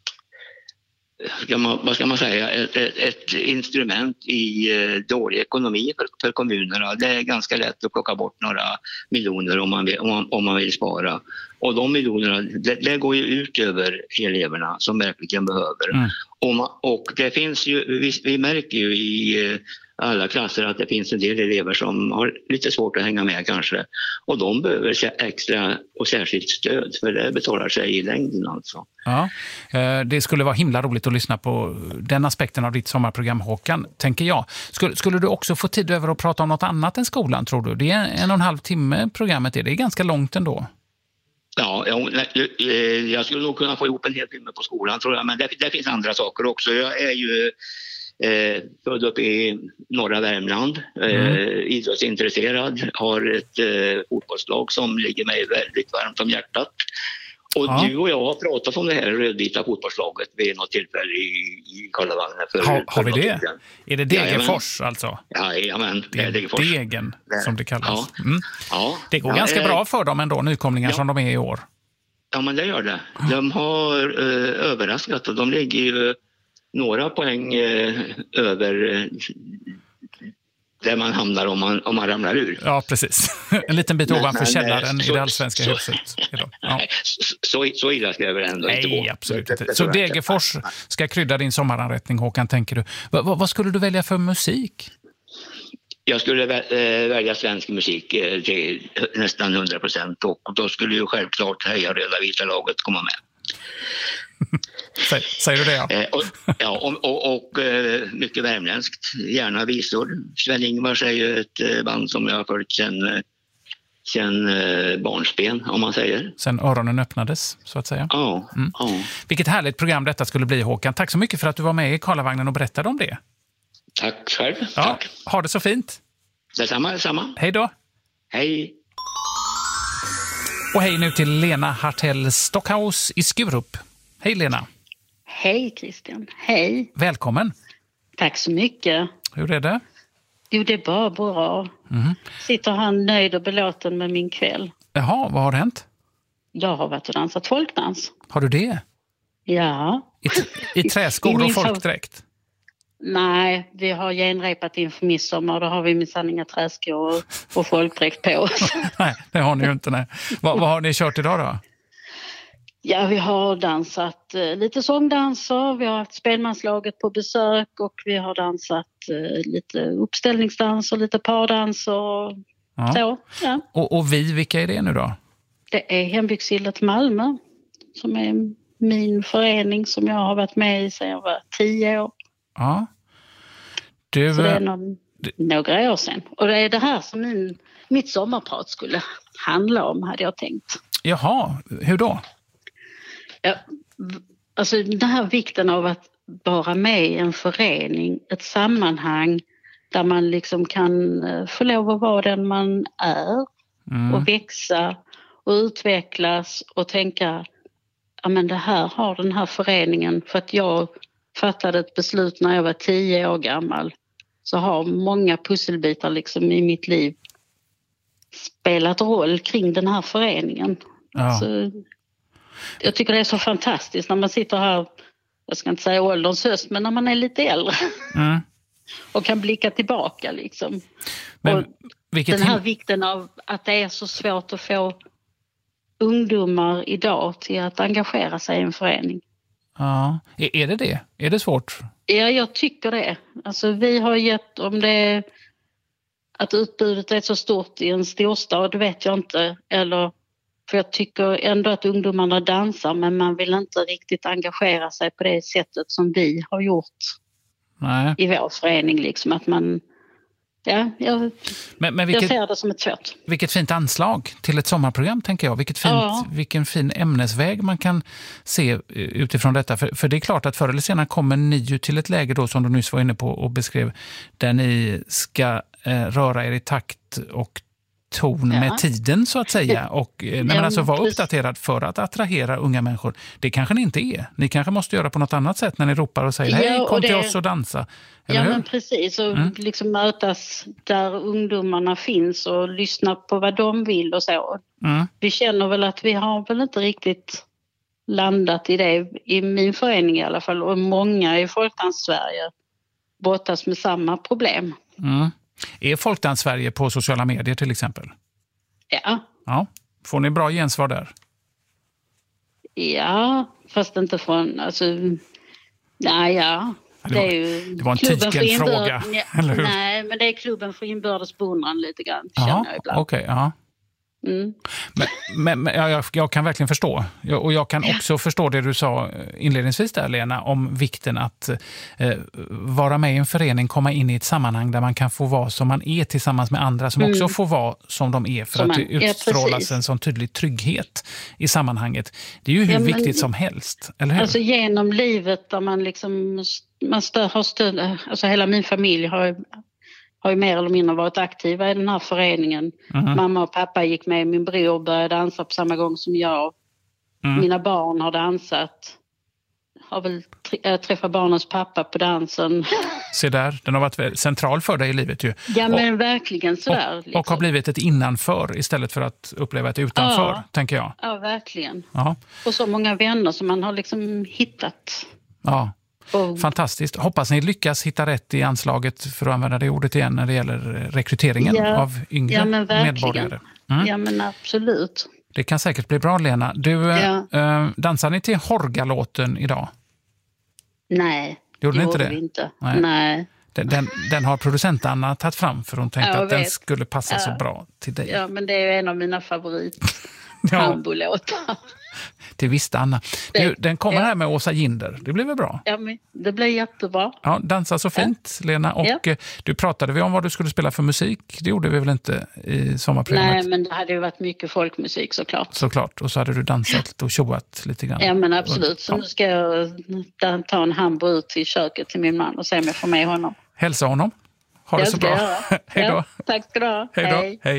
Ska man, vad ska man säga, ett, ett, ett instrument i eh, dålig ekonomi för, för kommunerna. Det är ganska lätt att plocka bort några miljoner om man vill, om man, om man vill spara. Och de miljonerna, det, det går ju ut över eleverna som verkligen behöver. Mm. Och, man, och det finns ju, vi, vi märker ju i eh, alla klasser att det finns en del elever som har lite svårt att hänga med kanske. Och de behöver extra och särskilt stöd för det betalar sig i längden alltså. Ja, det skulle vara himla roligt att lyssna på den aspekten av ditt sommarprogram, Håkan, tänker jag. Skulle, skulle du också få tid över att prata om något annat än skolan, tror du? Det är en och en halv timme programmet är. Det är ganska långt ändå. Ja, jag, jag skulle nog kunna få ihop en hel timme på skolan tror jag, men det, det finns andra saker också. Jag är ju eh, född upp i norra Värmland, eh, mm. idrottsintresserad, har ett eh, fotbollslag som ligger mig väldigt varmt om hjärtat. Och ja. Du och jag har pratat om det här rödvita fotbollslaget vid något tillfälle i, i Karlavagnen. För, ha, har vi det? Tiden. Är det Degerfors ja, alltså? Ja, men det är Degerfors. Degen, som det kallas. Ja. Mm. Ja. Det går ja, ganska äh, bra för dem ändå, nykomlingar ja. som de är i år. Ja, men det gör det. De har eh, överraskat och de ligger ju några poäng eh, över eh, där man hamnar om man, om man ramlar ur. Ja, precis. En liten bit ovanför men, källaren så, i det allsvenska så, huset. Ja. Så, så illa ska jag ändå Nej, inte gå. Nej, absolut inte. Så Degerfors ska krydda din sommaranrättning, Håkan, tänker du. Va, va, vad skulle du välja för musik? Jag skulle vä- välja svensk musik eh, till nästan hundra procent och då skulle ju självklart Heja Röda Vita laget komma med. Säger du det? Ja, eh, och, ja och, och, och eh, mycket värmländskt, gärna visor. Sven-Ingvars är ju ett eh, band som jag har följt sedan, sedan eh, barnsben, om man säger. Sen öronen öppnades, så att säga. Ja, mm. ja. Vilket härligt program detta skulle bli, Håkan. Tack så mycket för att du var med i Karlavagnen och berättade om det. Tack själv. Ja, Tack. ha det så fint. Detsamma, detsamma. Hej då. Hej. Och hej nu till Lena Hartell Stockhaus i Skurup. Hej Lena. Hej Christian, hej. Välkommen. Tack så mycket. Hur är det? Jo, det är bara bra. Mm. Sitter han nöjd och belåten med min kväll. Jaha, vad har hänt? Jag har varit och dansat folkdans. Har du det? Ja. I, i träskor och folkdräkt? Nej, vi har genrepat inför midsommar. Då har vi minsann inga träskor och, och folkdräkt på oss. Nej, det har ni ju inte. Nej. Vad, vad har ni kört idag då? Ja, vi har dansat eh, lite sångdanser, vi har haft spelmanslaget på besök och vi har dansat eh, lite uppställningsdanser, lite pardanser och Ja. så. Ja. Och, och vi, vilka är det nu då? Det är Hembygdsgillet Malmö som är min förening som jag har varit med i sedan jag var tio år. Ja. Du, Så det är någon, några år sedan. Och det är det här som min, mitt sommarprat skulle handla om, hade jag tänkt. Jaha, hur då? Ja, alltså den här vikten av att vara med i en förening, ett sammanhang där man liksom kan få lov att vara den man är Mm. och växa och utvecklas och tänka, ja men det här har den här föreningen, för att jag fattade ett beslut när jag var tio år gammal, så har många pusselbitar liksom i mitt liv spelat roll kring den här föreningen. Ja. Så jag tycker det är så fantastiskt när man sitter här, jag ska inte säga ålderns höst, men när man är lite äldre Mm. och kan blicka tillbaka liksom. Men och vilket den här him- vikten av att det är så svårt att få ungdomar idag till att engagera sig i en förening. Ja. Är, är det det? Är det svårt? Ja, jag tycker det. Alltså vi har gett, om det är att utbudet är så stort i en storstad, vet jag inte. Eller, för jag tycker ändå att ungdomarna dansar, men man vill inte riktigt engagera sig på det sättet som vi har gjort Nej. i vår förening. Liksom, att man, ja, jag, Men, men vilket, jag ser det som ett svårt. vilket fint anslag till ett sommarprogram, tänker jag. Vilket fint, Ja. Vilken fin ämnesväg man kan se eh, utifrån detta. För, för det är klart att förr eller senare kommer ni ju till ett läge då, som du nyss var inne på och beskrev, där ni ska eh, röra er i takt och ton Ja. med tiden så att säga. Och eh, nej, men Ja, alltså vara precis. uppdaterad för att attrahera unga människor. Det kanske ni inte är. Ni kanske måste göra på något annat sätt när ni ropar och säger Ja, hej, och kom till det- oss och dansa. Eller Ja, hur? men precis. Och Mm. liksom mötas där ungdomarna finns och lyssna på vad de vill och så. Mm. Vi känner väl att vi har väl inte riktigt landat i det, i min förening i alla fall. Och många i Folkdans-Sverige brottas med samma problem. Mm. Är Folkdans Sverige på sociala medier till exempel? Ja, Ja. Får ni bra gensvar där? ja, fast inte från, alltså, nej, ja. Det var- är ju det var en klubben för tiken-fråga, inbörd- ja, eller hur? Nej, men det är klubben för inbördes beundran lite grann, Jaha, känner jag ibland. okej, ja. Mm. Men, men, men jag, jag kan verkligen förstå. Jag, och jag kan också förstå det du sa inledningsvis där, Lena, om vikten att eh, vara med i en förening, komma in i ett sammanhang där man kan få vara som man är tillsammans med andra som Mm. också får vara som de är, för Som att man- det ja, utstrålas precis. en sån tydlig trygghet i sammanhanget. Det är ju hur Ja, men- viktigt som helst, eller hur? Alltså genom livet där man liksom man stö, har stöd, alltså hela min familj har, ju- har ju mer eller mindre varit aktiva i den här föreningen. Mhm. Mamma och pappa gick med, min bror började dansa på samma gång som jag. Mm. Mina barn har dansat. Har väl tr- äh, träffat barnens pappa på dansen. Se där, den har varit väl central för dig i livet ju. Ja, men verkligen sådär. Och, och har blivit ett innanför istället för att uppleva ett utanför, Ja. tänker jag. Ja, verkligen. Ja, Och så många vänner som man har liksom hittat. ja. Och, Fantastiskt. Hoppas ni lyckas hitta rätt i anslaget, för att använda det ordet igen, när det gäller rekryteringen Ja, av yngre ja, men verkligen. medborgare. Mm. Ja, men absolut. Det kan säkert bli bra, Lena. Du, Ja. eh, dansar ni till Horgalåten idag? Nej, Gjorde ni inte gjorde det? vi inte. Nej. Nej. Den, den, den har producent Anna tagit fram, för hon tänkte Ja, jag att den vet. skulle passa Ja. så bra till dig. Ja, men det är ju en av mina favorit Ja. Hambo-låtar. Det visste Anna. Du, den kommer Ja. här med Åsa Ginder. Det blir väl bra? Ja, men det blir jättebra. Ja, dansa så fint, Lena. Och Ja. eh, du pratade vi om vad du skulle spela för musik. Det gjorde vi väl inte i sommarprogrammet? Nej, men det hade ju varit mycket folkmusik såklart. Såklart. Och så hade du dansat och tjoat lite grann. Ja, men absolut. Så Ja. nu ska jag ta en Hambo ut till köket till min man och se om jag får med honom. Hälsa honom. Ha det Jag så ska bra. göra. Hej då. Ja, tack ska du ha. Hej då. Hej.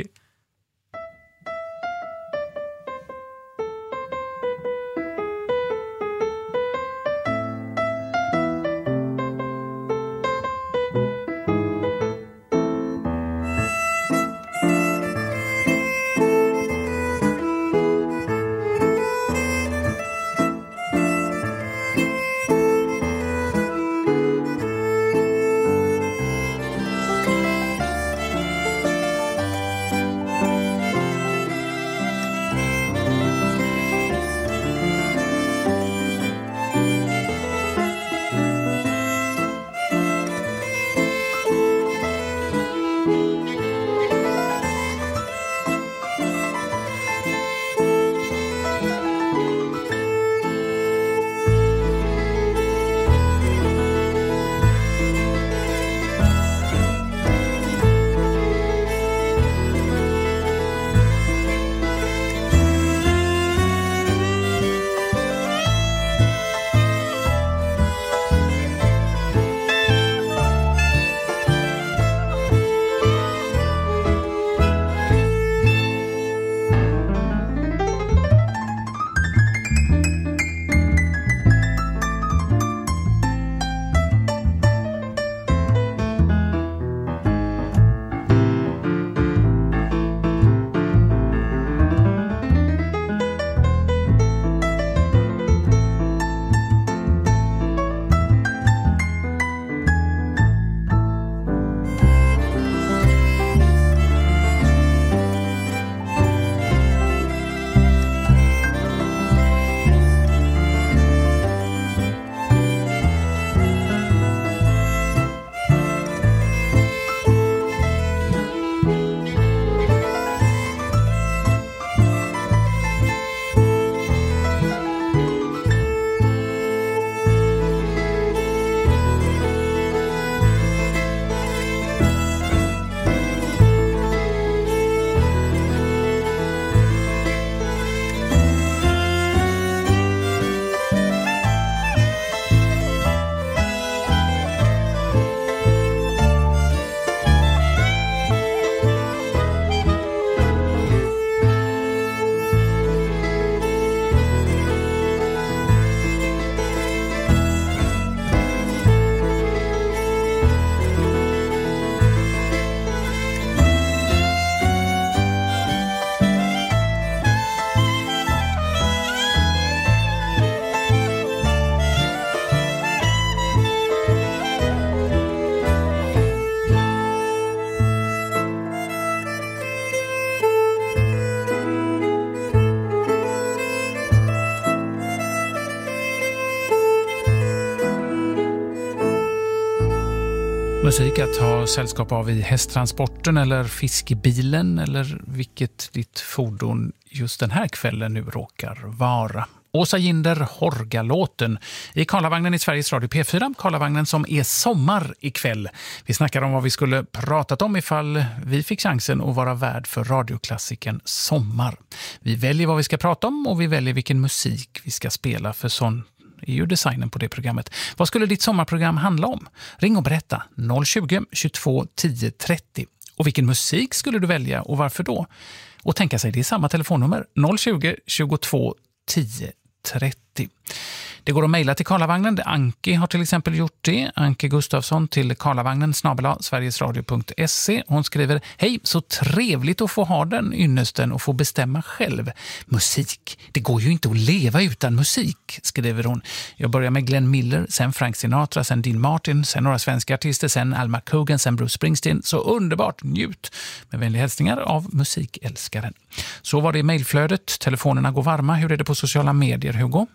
Musik att ha sällskap av i hästtransporten eller fiskebilen eller vilket ditt fordon just den här kvällen nu råkar vara. Åsa Ginder, Horgalåten i Karlavagnen i Sveriges Radio P fyra. Karlavagnen som är sommar ikväll. Vi snackar om vad vi skulle pratat om ifall vi fick chansen att vara värd för radioklassiken Sommar. Vi väljer vad vi ska prata om och vi väljer vilken musik vi ska spela, för sån är ju designen på det programmet. Vad skulle ditt sommarprogram handla om? Ring och berätta noll tjugo, tjugotvå, tio, trettio. Och vilken musik skulle du välja och varför då? Och tänka sig, det är samma telefonnummer noll tjugo, tjugotvå, tio, trettio. Det går att mejla till Karlavagnen. Anki har till exempel gjort det. Anki Gustafsson till karlavagnen snabel-a sverigesradio punkt se. Hon skriver: hej, så trevligt att få ha den ynnesten och få bestämma själv. Musik, det går ju inte att leva utan musik, skriver hon. Jag börjar med Glenn Miller, sen Frank Sinatra, sen Dean Martin, sen några svenska artister, sen Alma Cogan, sen Bruce Springsteen. Så underbart, njut. Med vänliga hälsningar av musikälskaren. Så var det i mejlflödet. Telefonerna går varma. Hur är det på sociala medier, Hugo?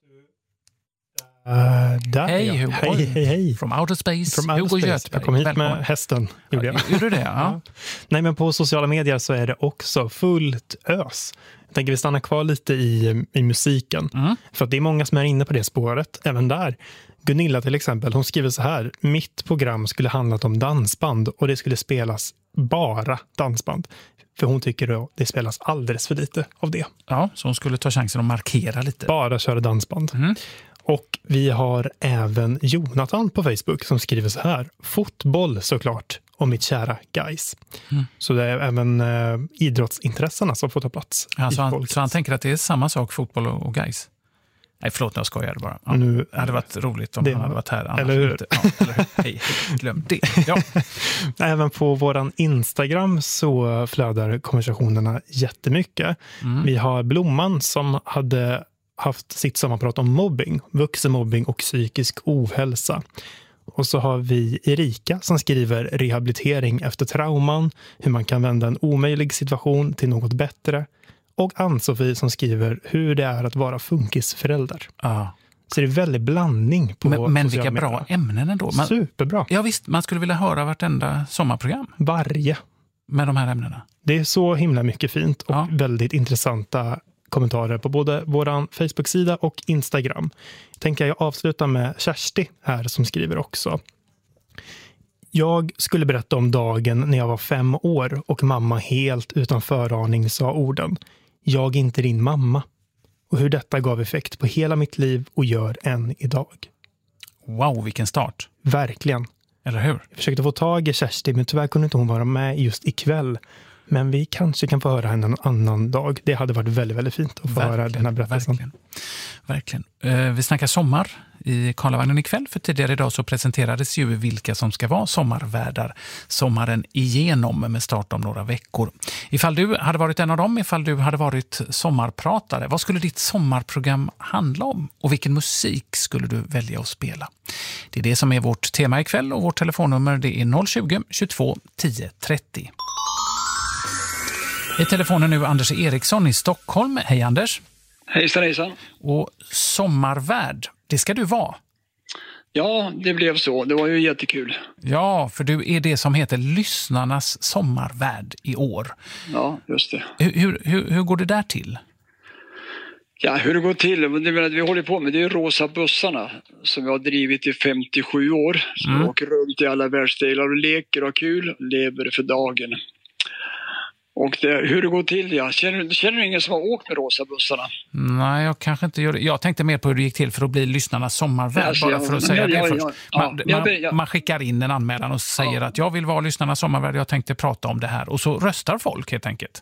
Uh, där hej Hugo. Hej, hej, hej. From outer space, From outer Hugo space. Göthberg. Jag kom hit Välkommen. med hästen. Gjorde jag. Gjorde du det? Ja. Ja. Nej, men på sociala medier så är det också fullt ös. Jag tänker vi stannar kvar lite i, i musiken. Mm. För att det är många som är inne på det spåret. Även där. Gunilla till exempel, hon skriver så här: mitt program skulle handlat om dansband och det skulle spelas bara dansband. För hon tycker att det spelas alldeles för lite av det. Ja, så hon skulle ta chansen att markera lite. Bara köra dansband. Mm. Och vi har även Jonathan på Facebook som skriver så här: fotboll såklart, och mitt kära guys. Mm. Så det är även eh, idrottsintressena som får ta plats. Ja, så, han, så han tänker att det är samma sak, fotboll och, och guys? Nej, förlåt, jag skojade bara. Ja, nu, det hade varit roligt om det, han hade varit här. Annars eller hur? Inte, ja, eller hur? Hej, hej, glöm det. Ja. Även på våran Instagram så flödar konversationerna jättemycket. Mm. Vi har Blomman som hade haft sitt sammanprat om mobbing, vuxenmobbing och psykisk ohälsa. Och så har vi Erika som skriver rehabilitering efter trauman, hur man kan vända en omöjlig situation till något bättre. Och Ann-Sofie som skriver hur det är att vara funkisförälder. Ah. Så det är väldigt blandning på Men, men vilka medier. bra ämnen ändå. Man, Superbra. Ja visst, man skulle vilja höra vartenda sommarprogram. Varje. Med de här ämnena. Det är så himla mycket fint och ja. väldigt intressanta kommentarer på både vår Facebook-sida och Instagram. Jag tänker jag avsluta med Kersti här som skriver också. Jag skulle berätta om dagen när jag var fem år och mamma helt utan föraning sa orden: jag är inte din mamma. Och hur detta gav effekt på hela mitt liv och gör än idag. Wow, vilken start. Verkligen. Eller hur? Jag försökte få tag i Kersti men tyvärr kunde inte hon vara med just ikväll. Men vi kanske kan få höra henne en annan dag. Det hade varit väldigt, väldigt fint att få verkligen, höra den här berättelsen. Verkligen. verkligen. Uh, vi snackar sommar i Karlavagnen ikväll. För tidigare idag så presenterades ju vilka som ska vara sommarvärdar sommaren igenom med start om några veckor. Ifall du hade varit en av dem, ifall du hade varit sommarpratare, vad skulle ditt sommarprogram handla om? Och vilken musik skulle du välja att spela? Det är det som är vårt tema ikväll och vårt telefonnummer det är noll tjugo, tjugotvå, tio, trettio. I telefonen nu Anders Eriksson i Stockholm. Hej Anders. Hejsan, hejsan. Och sommarvärd, det ska du vara. Ja, det blev så. Det var ju jättekul. Ja, för du är det som heter Lyssnarnas sommarvärd i år. Ja, just det. Hur, hur, hur går det där till? Ja, hur det går till? Det vi håller på med det är Rosa bussarna som vi har drivit i femtiosju år. Så mm. vi åker runt i alla världsdelar och leker och kul och lever för dagen. Och det, hur det går till, ja. Känner, känner du ingen som har åkt med Rosa bussarna? Nej, jag kanske inte gör det. Jag tänkte mer på hur det gick till för att bli lyssnarnas sommarvärd. Alltså, bara för att säga ja, det ja, först. Ja, man, ja, man, ja. man skickar in en anmälan och säger ja. att jag vill vara lyssnarnas sommarvärd. Jag tänkte prata om det här. Och så röstar folk helt enkelt.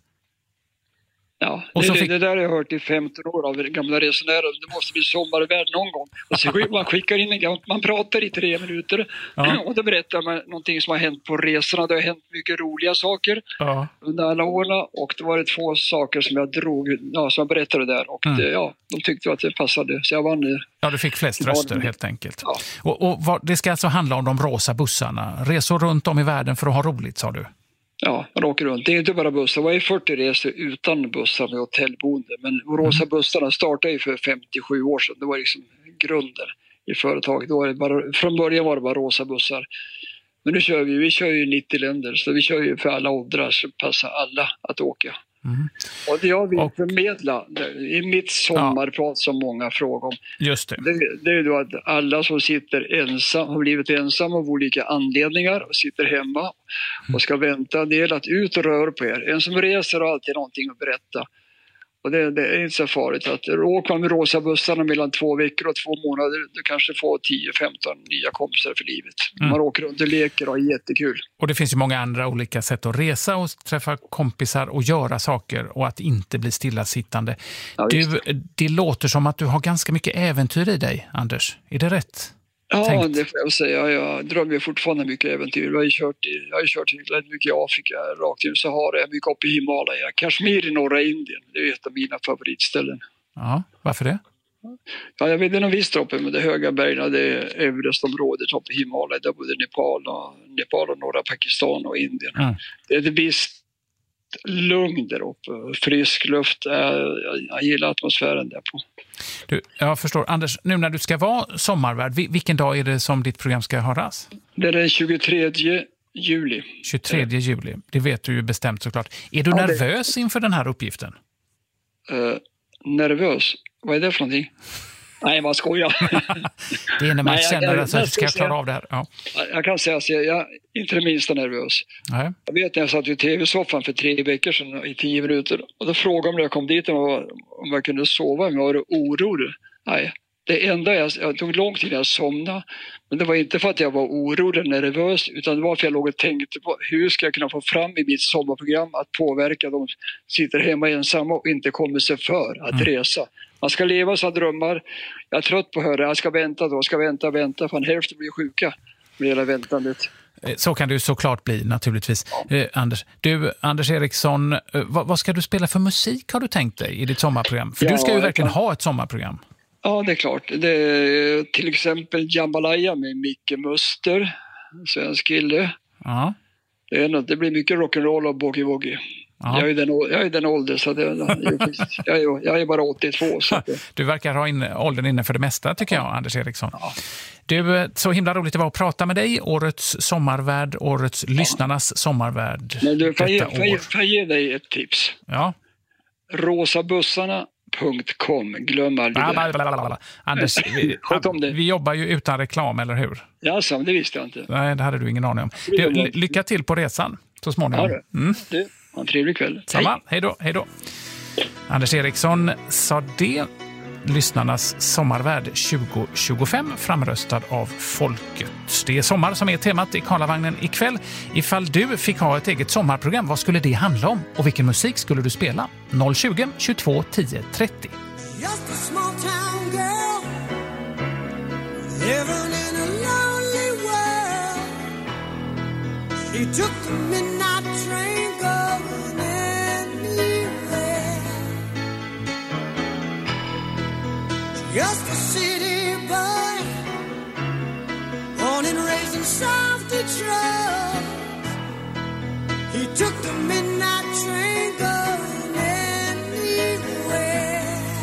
Ja, det, det, fick... det där har jag hört i femton år av gamla resenärer. Det måste bli sommarvärd någon gång. Och så man skickar in en gång, man pratar i tre minuter ja. och då berättar man någonting som har hänt på resorna. Det har hänt mycket roliga saker ja. under alla åren och det var det två saker som jag drog, ja, som jag berättade där och mm. det, ja, de tyckte att det passade så jag vann. Ja, du fick flest röster helt enkelt. Ja. Och, och vad, det ska alltså handla om de rosa bussarna. Resor runt om i världen för att ha roligt, sa du? Ja, man åker runt. Det är inte bara bussar. Det var ju fyrtio resor utan bussar med hotellboende. Men Rosa bussarna startade ju för femtiosju år sedan. Det var liksom grunden i företaget. Då var det bara, från början var det bara Rosa bussar. Men nu kör vi, vi kör ju nittio länder. Så vi kör ju för alla åldrar så passar alla att åka. Mm. Och det jag vill och... förmedla i mitt sommarprat ja. som många frågar om. Just det. Det, det är då att alla som sitter ensam har blivit ensamma av olika anledningar och sitter hemma och ska vänta. Det är att ut och röra på er. En som reser har alltid någonting att berätta. Och det, det är inte så farligt att åka med Rosa bussarna mellan två veckor och två månader. Du kanske får tio femton nya kompisar för livet. Mm. Man åker runt och leker och har jättekul. Och det finns ju många andra olika sätt att resa och träffa kompisar och göra saker och att inte bli stillasittande. Ja, du, det låter som att du har ganska mycket äventyr i dig, Anders. Är det rätt? Ja, tänkt? Det får jag säga. Jag drömmer fortfarande mycket äventyr. Jag har ju kört, i, jag har ju kört mycket i Afrika, rakt in Sahara, mycket upp i Himalaya. Kashmir i norra Indien, det är ett av mina favoritställen. Ja, varför det? Ja, jag vet inte om visst uppe, men det höga bergen, det är Everestområdet uppe i Himalaya, där både Nepal och, Nepal och norra Pakistan och Indien. Mm. Det är det visst lugn där uppe, frisk luft. Jag, jag gillar atmosfären där på. Du, jag förstår. Anders, nu när du ska vara sommarvärd, vilken dag är det som ditt program ska höras? Det är den tjugotredje juli. tjugotredje juli, det vet du ju bestämt såklart. Är du ja, nervös det... inför den här uppgiften? Uh, nervös? Vad är det för någonting? Nej, man skojar. Det är när man Nej, känner jag, jag, att jag ska säga, klara av det här. Ja. Jag kan säga att jag är inte det minsta nervös. Nej. Jag vet när jag satt i tv-soffan för tre veckor sedan i tio minuter. Och då frågade de när jag kom dit om jag, om jag kunde sova, om jag var orolig. Nej, Det enda jag, jag tog lång tid när jag somnade, men det var inte för att jag var orolig eller nervös, utan det var för att jag låg och tänkte på hur ska jag kunna få fram i mitt sommarprogram att påverka de som sitter hemma ensamma och inte kommer sig för att mm. resa. Man ska leva sina drömmar. Jag är trött på att höra, jag ska vänta då, ska vänta, vänta, för hälften blir sjuka med hela väntandet. Så kan det ju såklart bli naturligtvis. Ja. Eh, Anders, du, Anders Eriksson, eh, vad, vad ska du spela för musik har du tänkt dig i ditt sommarprogram? För ja, du ska ju verkligen kan... ha ett sommarprogram. Ja, det är klart. Det är till exempel Jambalaya med Micke Muster, svensk kille. Ja. Det, är något, det blir mycket rock'n'roll och boogie-woogie. Ja. Jag är den, jag är den åldern, så det, jag, är, jag är bara åttiotvå. Så det. Du verkar ha in, åldern inne för det mesta, tycker jag, Anders Eriksson. Ja. Du, så himla roligt det var att prata med dig. Årets sommarvärd, årets ja. lyssnarnas sommarvärd. Men du, får jag, får, jag, får jag ge dig ett tips? Ja. rosabussarna punkt com, glöm aldrig det. Blablabla. Anders, vi, vi jobbar ju utan reklam, eller hur? Ja, så, det visste jag inte. Nej, det hade du ingen aning om. Du, lycka till på resan så småningom. Ja, det. Mm. Du, ha en trevlig kväll. Samma, hej då, hej då. Anders Eriksson sa det. Lyssnarnas sommarvärd tjugo tjugofem framröstad av folket. Det är sommar som är temat i Karlavagnen ikväll. Ifall du fick ha ett eget sommarprogram, vad skulle det handla om? Och vilken musik skulle du spela? noll tjugo, tjugotvå, tio, trettio. Just a small town girl living in a lonely world. She took the midnight train going anywhere. Just a city boy, born and raised in South Detroit. He took the midnight train going anywhere.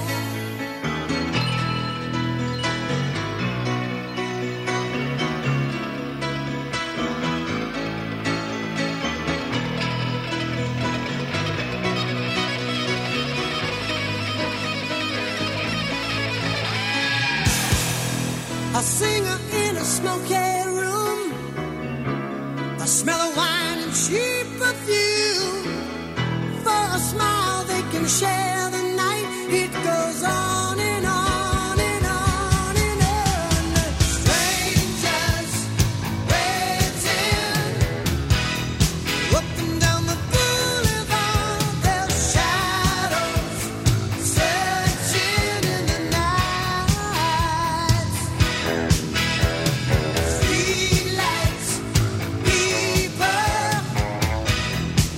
A singer in a smoky room, a smell of wine and cheap perfume. For a smile they can share the night. It goes on and on and on and on. Strangers waiting up and down the boulevard. Their shadows searching in the night. Streetlights, people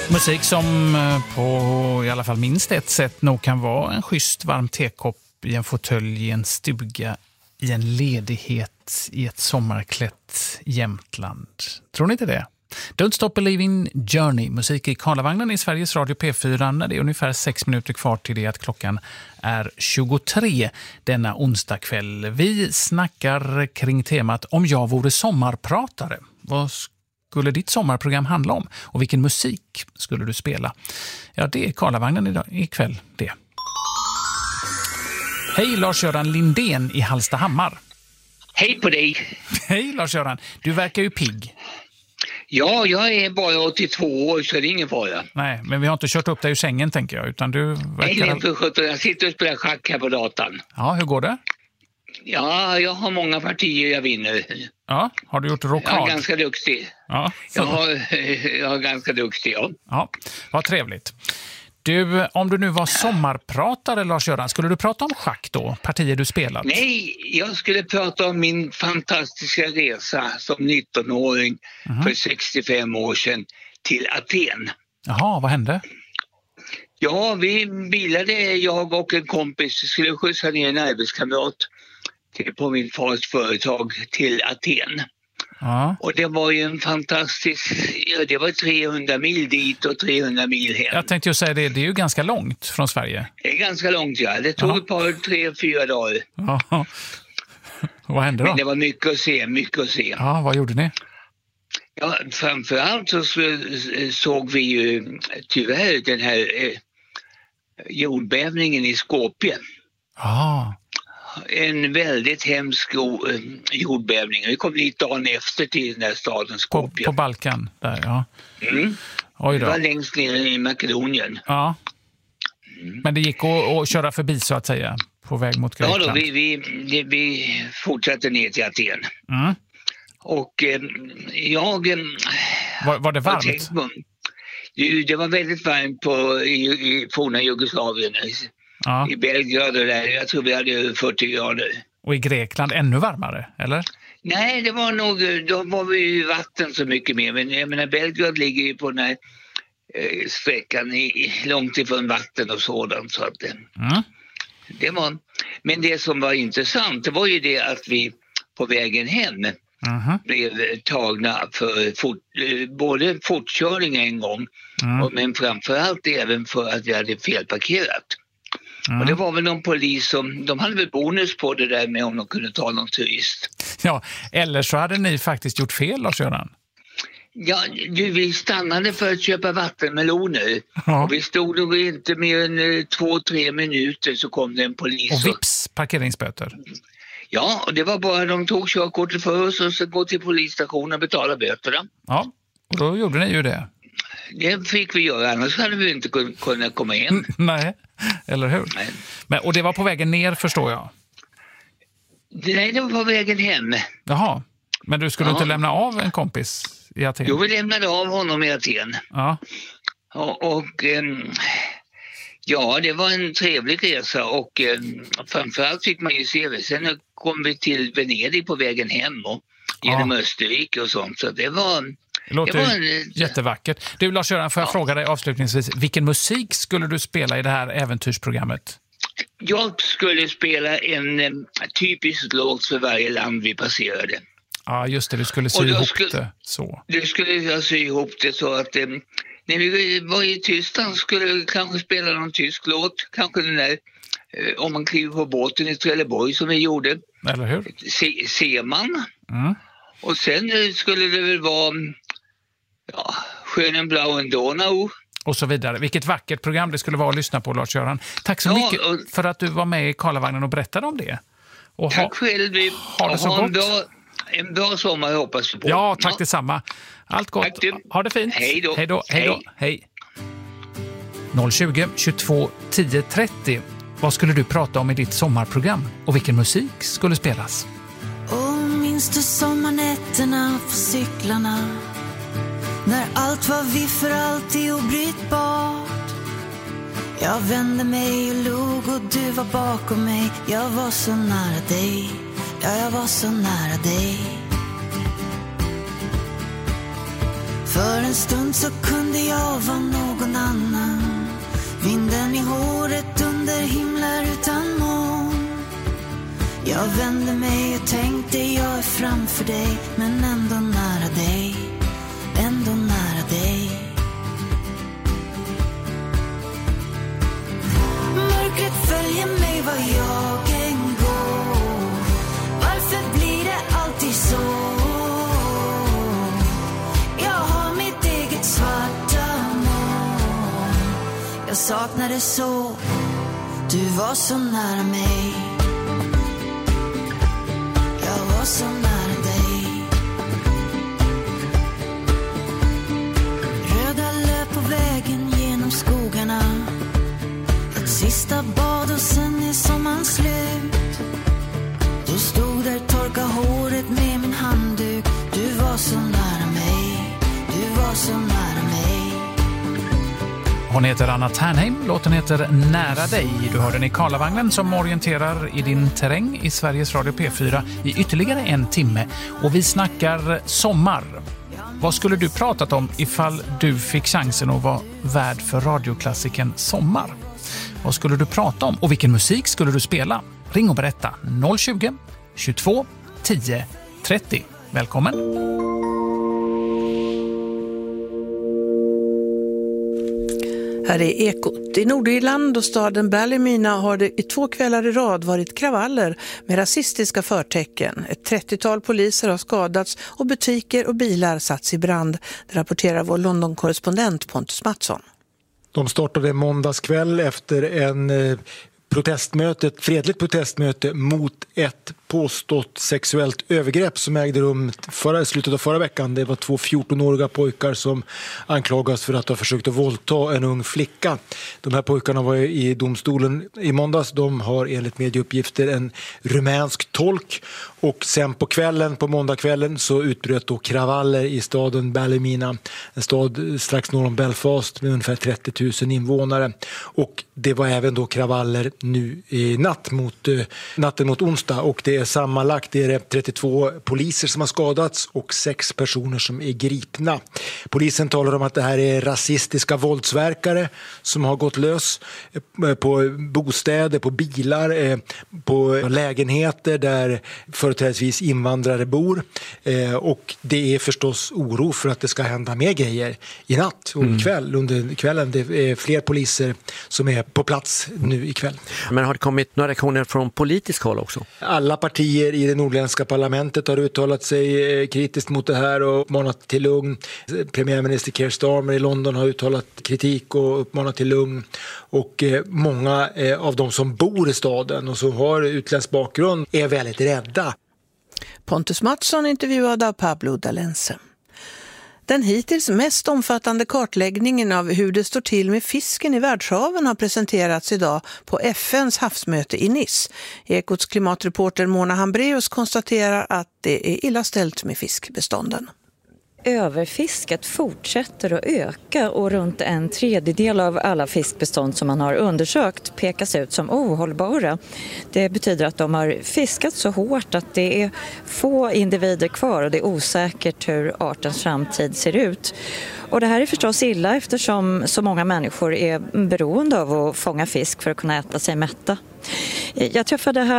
Musik som på i alla fall minst ett sätt nog kan vara en schysst varm tekopp i en fåtölj i en stuga i en ledighet i ett sommarklätt Jämtland. Tror ni inte det? Don't Stop Believing Journey, musik i Karlavagnen i Sveriges Radio P fyra när det är ungefär sex minuter kvar till det att klockan är tjugotre denna onsdag kväll. Vi snackar kring temat om jag vore sommarpratare. Vad skulle ditt sommarprogram handla om? Och vilken musik skulle du spela? Ja, det är Karlavagnen idag, ikväll det. Hej Lars-Göran Lindén i Hallstahammar. Hej på dig. Hej Lars-Göran, du verkar ju pigg. Ja, jag är bara åttiotvå år så det är ingen fara. Nej, men vi har inte kört upp dig ur sängen tänker jag, utan du verkar... Nej, nej, för sjutton, jag sitter och spelar schack här på datan. Ja, hur går det? Ja, jag har många partier jag vinner. Ja, har du gjort rockad? Jag är ganska duktig. Ja, jag, har, jag är ganska duktig, ja. Ja, vad trevligt. Du, om du nu var sommarpratare, Lars-Göran, skulle du prata om schack då? Partier du spelat? Nej, jag skulle prata om min fantastiska resa som nittonåring mm. för sextiofem år sedan till Aten. Jaha, vad hände? Ja, vi bilade, jag och en kompis, skulle skjutsa ner en arbetskamrat till, på min fars företag till Aten. Ja. Och det var ju en fantastisk, ja, det var trehundra mil dit och trehundra mil hem. Jag tänkte ju säga det, det är ju ganska långt från Sverige. Det är ganska långt, ja. Det tog ja. ett par, tre, fyra dagar. Ja. Vad hände då? Men det var mycket att se, mycket att se. Ja, vad gjorde ni? Ja, framförallt så såg vi ju tyvärr den här eh, jordbävningen i Skopje. Ja. En väldigt hemsk jordbävning. Vi kom dit dagen efter till den här staden Skopje. På, på Balkan, där ja. Mm. Oj då. Det var längst ner i Makedonien. Ja. Mm. Men det gick att, att köra förbi så att säga, på väg mot Grekland. Ja då, vi, vi, vi fortsatte ner till Aten. Mm. Och eh, jag... Eh, var, var det varmt? På, det var väldigt varmt på, i, i forna Jugoslavien. Ja. I Belgrad och där, jag tror vi hade fyrtio grader. Och i Grekland ännu varmare, eller? Nej, det var nog, då var vi i vatten så mycket mer. Men jag menar, Belgrad ligger ju på den här eh, sträckan i, långt ifrån vatten och sådant. Så att, mm. det var, men det som var intressant, det var ju det att vi på vägen hem mm. blev tagna för fort, både fortkörning en gång, mm. och, men framförallt även för att vi hade felparkerat. Mm. Och det var väl någon polis som, de hade väl bonus på det där med om de kunde ta någon turist. Ja, eller så hade ni faktiskt gjort fel, Lars-Göran. Ja, du, vi stannade för att köpa vattenmeloner. Ja. Och vi stod nog inte mer än två, tre minuter så kom det en polis. Och vips, parkeringsböter. Ja, och det var bara de tog körkortet för oss och så gå till polisstationen och betala böterna. Ja, och då gjorde ni ju det. Det fick vi göra, annars hade vi inte kunnat komma hem. Nej, eller hur? Nej. Men, och det var på vägen ner, förstår jag. Nej, det var på vägen hem. Jaha, men du skulle ja. inte lämna av en kompis i Aten? Jo, vi lämnade av honom i Aten. Ja. Och, och ähm, ja, det var en trevlig resa och ähm, framförallt fick man ju se det. Sen kom vi till Venedig på vägen hem och genom ja. Österrike och sånt, så det var... Det låter det var en... jättevackert. Du Lars-Göran, får jag ja. fråga dig avslutningsvis, vilken musik skulle du spela i det här äventyrsprogrammet? Jag skulle spela en um, typisk låt för varje land vi passerade. Ja, just det, du skulle sy ihop skulle, det så. Du skulle jag sy ihop det så att um, när vi var i Tyskland skulle vi kanske spela någon tysk låt. Kanske den där uh, om man kliver på båten i Trelleborg som vi gjorde. Eller hur? Se, ser man. Mm. Och sen uh, skulle det väl vara... Ja, Schönen blauen Donau. Och så vidare. Vilket vackert program det skulle vara att lyssna på, Lars-Göran. Tack så ja, mycket och... för att du var med i Karlavagnen och berättade om det. Och tack ha... själv. Vi ha det så ha gott. En bra, en bra sommar hoppas du på. Ja, tack ja. detsamma. Allt gott. Tack du. Ha det fint. Hej då. Hej då. Hej då. Hej. noll tjugo, tjugotvå, tio trettio. Vad skulle du prata om i ditt sommarprogram? Och vilken musik skulle spelas? Och minns du sommarnätterna på cyklarna? När allt var vi för alltid obrytbart. Jag vände mig och log och du var bakom mig. Jag var så nära dig. Ja, jag var så nära dig. För en stund så kunde jag vara någon annan. Vinden i håret under himlar utan moln. Jag vände mig och tänkte jag är framför dig, men ändå nära dig, ändå nära dig. Mörkret följer mig var jag än går. Varför blir det alltid så? Jag har mitt eget svarta moln. Jag saknade så. Du var så nära mig. Jag var så nära dig. Röda löp på vägen genom skogarna. Ett sista bad och sen är sommaren slut. Du stod där, torka håret med min handduk. Du var så nära mig. Du var så nära mig. Hon heter Anna Ternheim, låten heter Nära dig. Du hör den i Karlavagnen som orienterar i din terräng i Sveriges Radio P fyra i ytterligare en timme. Och vi snackar sommar. Vad skulle du pratat om ifall du fick chansen att vara värd för radioklassikern Sommar? Vad skulle du prata om och vilken musik skulle du spela? Ring och berätta noll tjugo, tjugotvå, tio, trettio. Välkommen! Här är Ekot. I Nordirland och staden Ballymena har det i två kvällar i rad varit kravaller med rasistiska förtecken. Ett trettiotal poliser har skadats och butiker och bilar satts i brand. Det rapporterar vår London-korrespondent Pontus Mattsson. De startade måndagskväll efter en eh, protestmöte, ett fredligt protestmöte mot ett påstått sexuellt övergrepp som ägde rum förra, slutet av förra veckan. Det var två fjortonåriga pojkar som anklagas för att ha försökt att våldta en ung flicka. De här pojkarna var i domstolen i måndags. De har enligt medieuppgifter en rumänsk tolk. Och sen på kvällen, på måndagskvällen, så utbröt då kravaller i staden Ballymena. En stad strax norr om Belfast med ungefär trettio tusen invånare. Och det var även då kravaller nu i natt mot, eh, natten mot onsdag. Och det är sammanlagt det är trettiotvå poliser som har skadats och sex personer som är gripna. Polisen talar om att det här är rasistiska våldsverkare som har gått lös på bostäder, på bilar, på lägenheter där företrädesvis invandrare bor. Och det är förstås oro för att det ska hända mer grejer i natt och mm. ikväll. Under kvällen det är fler poliser som är på plats nu ikväll. Men har det kommit några reaktioner från politisk håll också? Alla partier i det nordländska parlamentet har uttalat sig kritiskt mot det här och uppmanat till lugn. Premiärminister Keir Starmer i London har uttalat kritik och uppmanat till lugn. Och många av de som bor i staden och som har utländsk bakgrund är väldigt rädda. Pontus Mattsson intervjuad av Pablo Dalense. Den hittills mest omfattande kartläggningen av hur det står till med fisken i världshaven har presenterats idag på F N:s havsmöte i Nice. Ekots klimatreporter Mona Hambreus konstaterar att det är illa ställt med fiskbestånden. Överfisket fortsätter att öka och runt en tredjedel av alla fiskbestånd som man har undersökt pekas ut som ohållbara. Det betyder att de har fiskat så hårt att det är få individer kvar och det är osäkert hur artens framtid ser ut. Och det här är förstås illa eftersom så många människor är beroende av att fånga fisk för att kunna äta sig mätta. Jag träffade här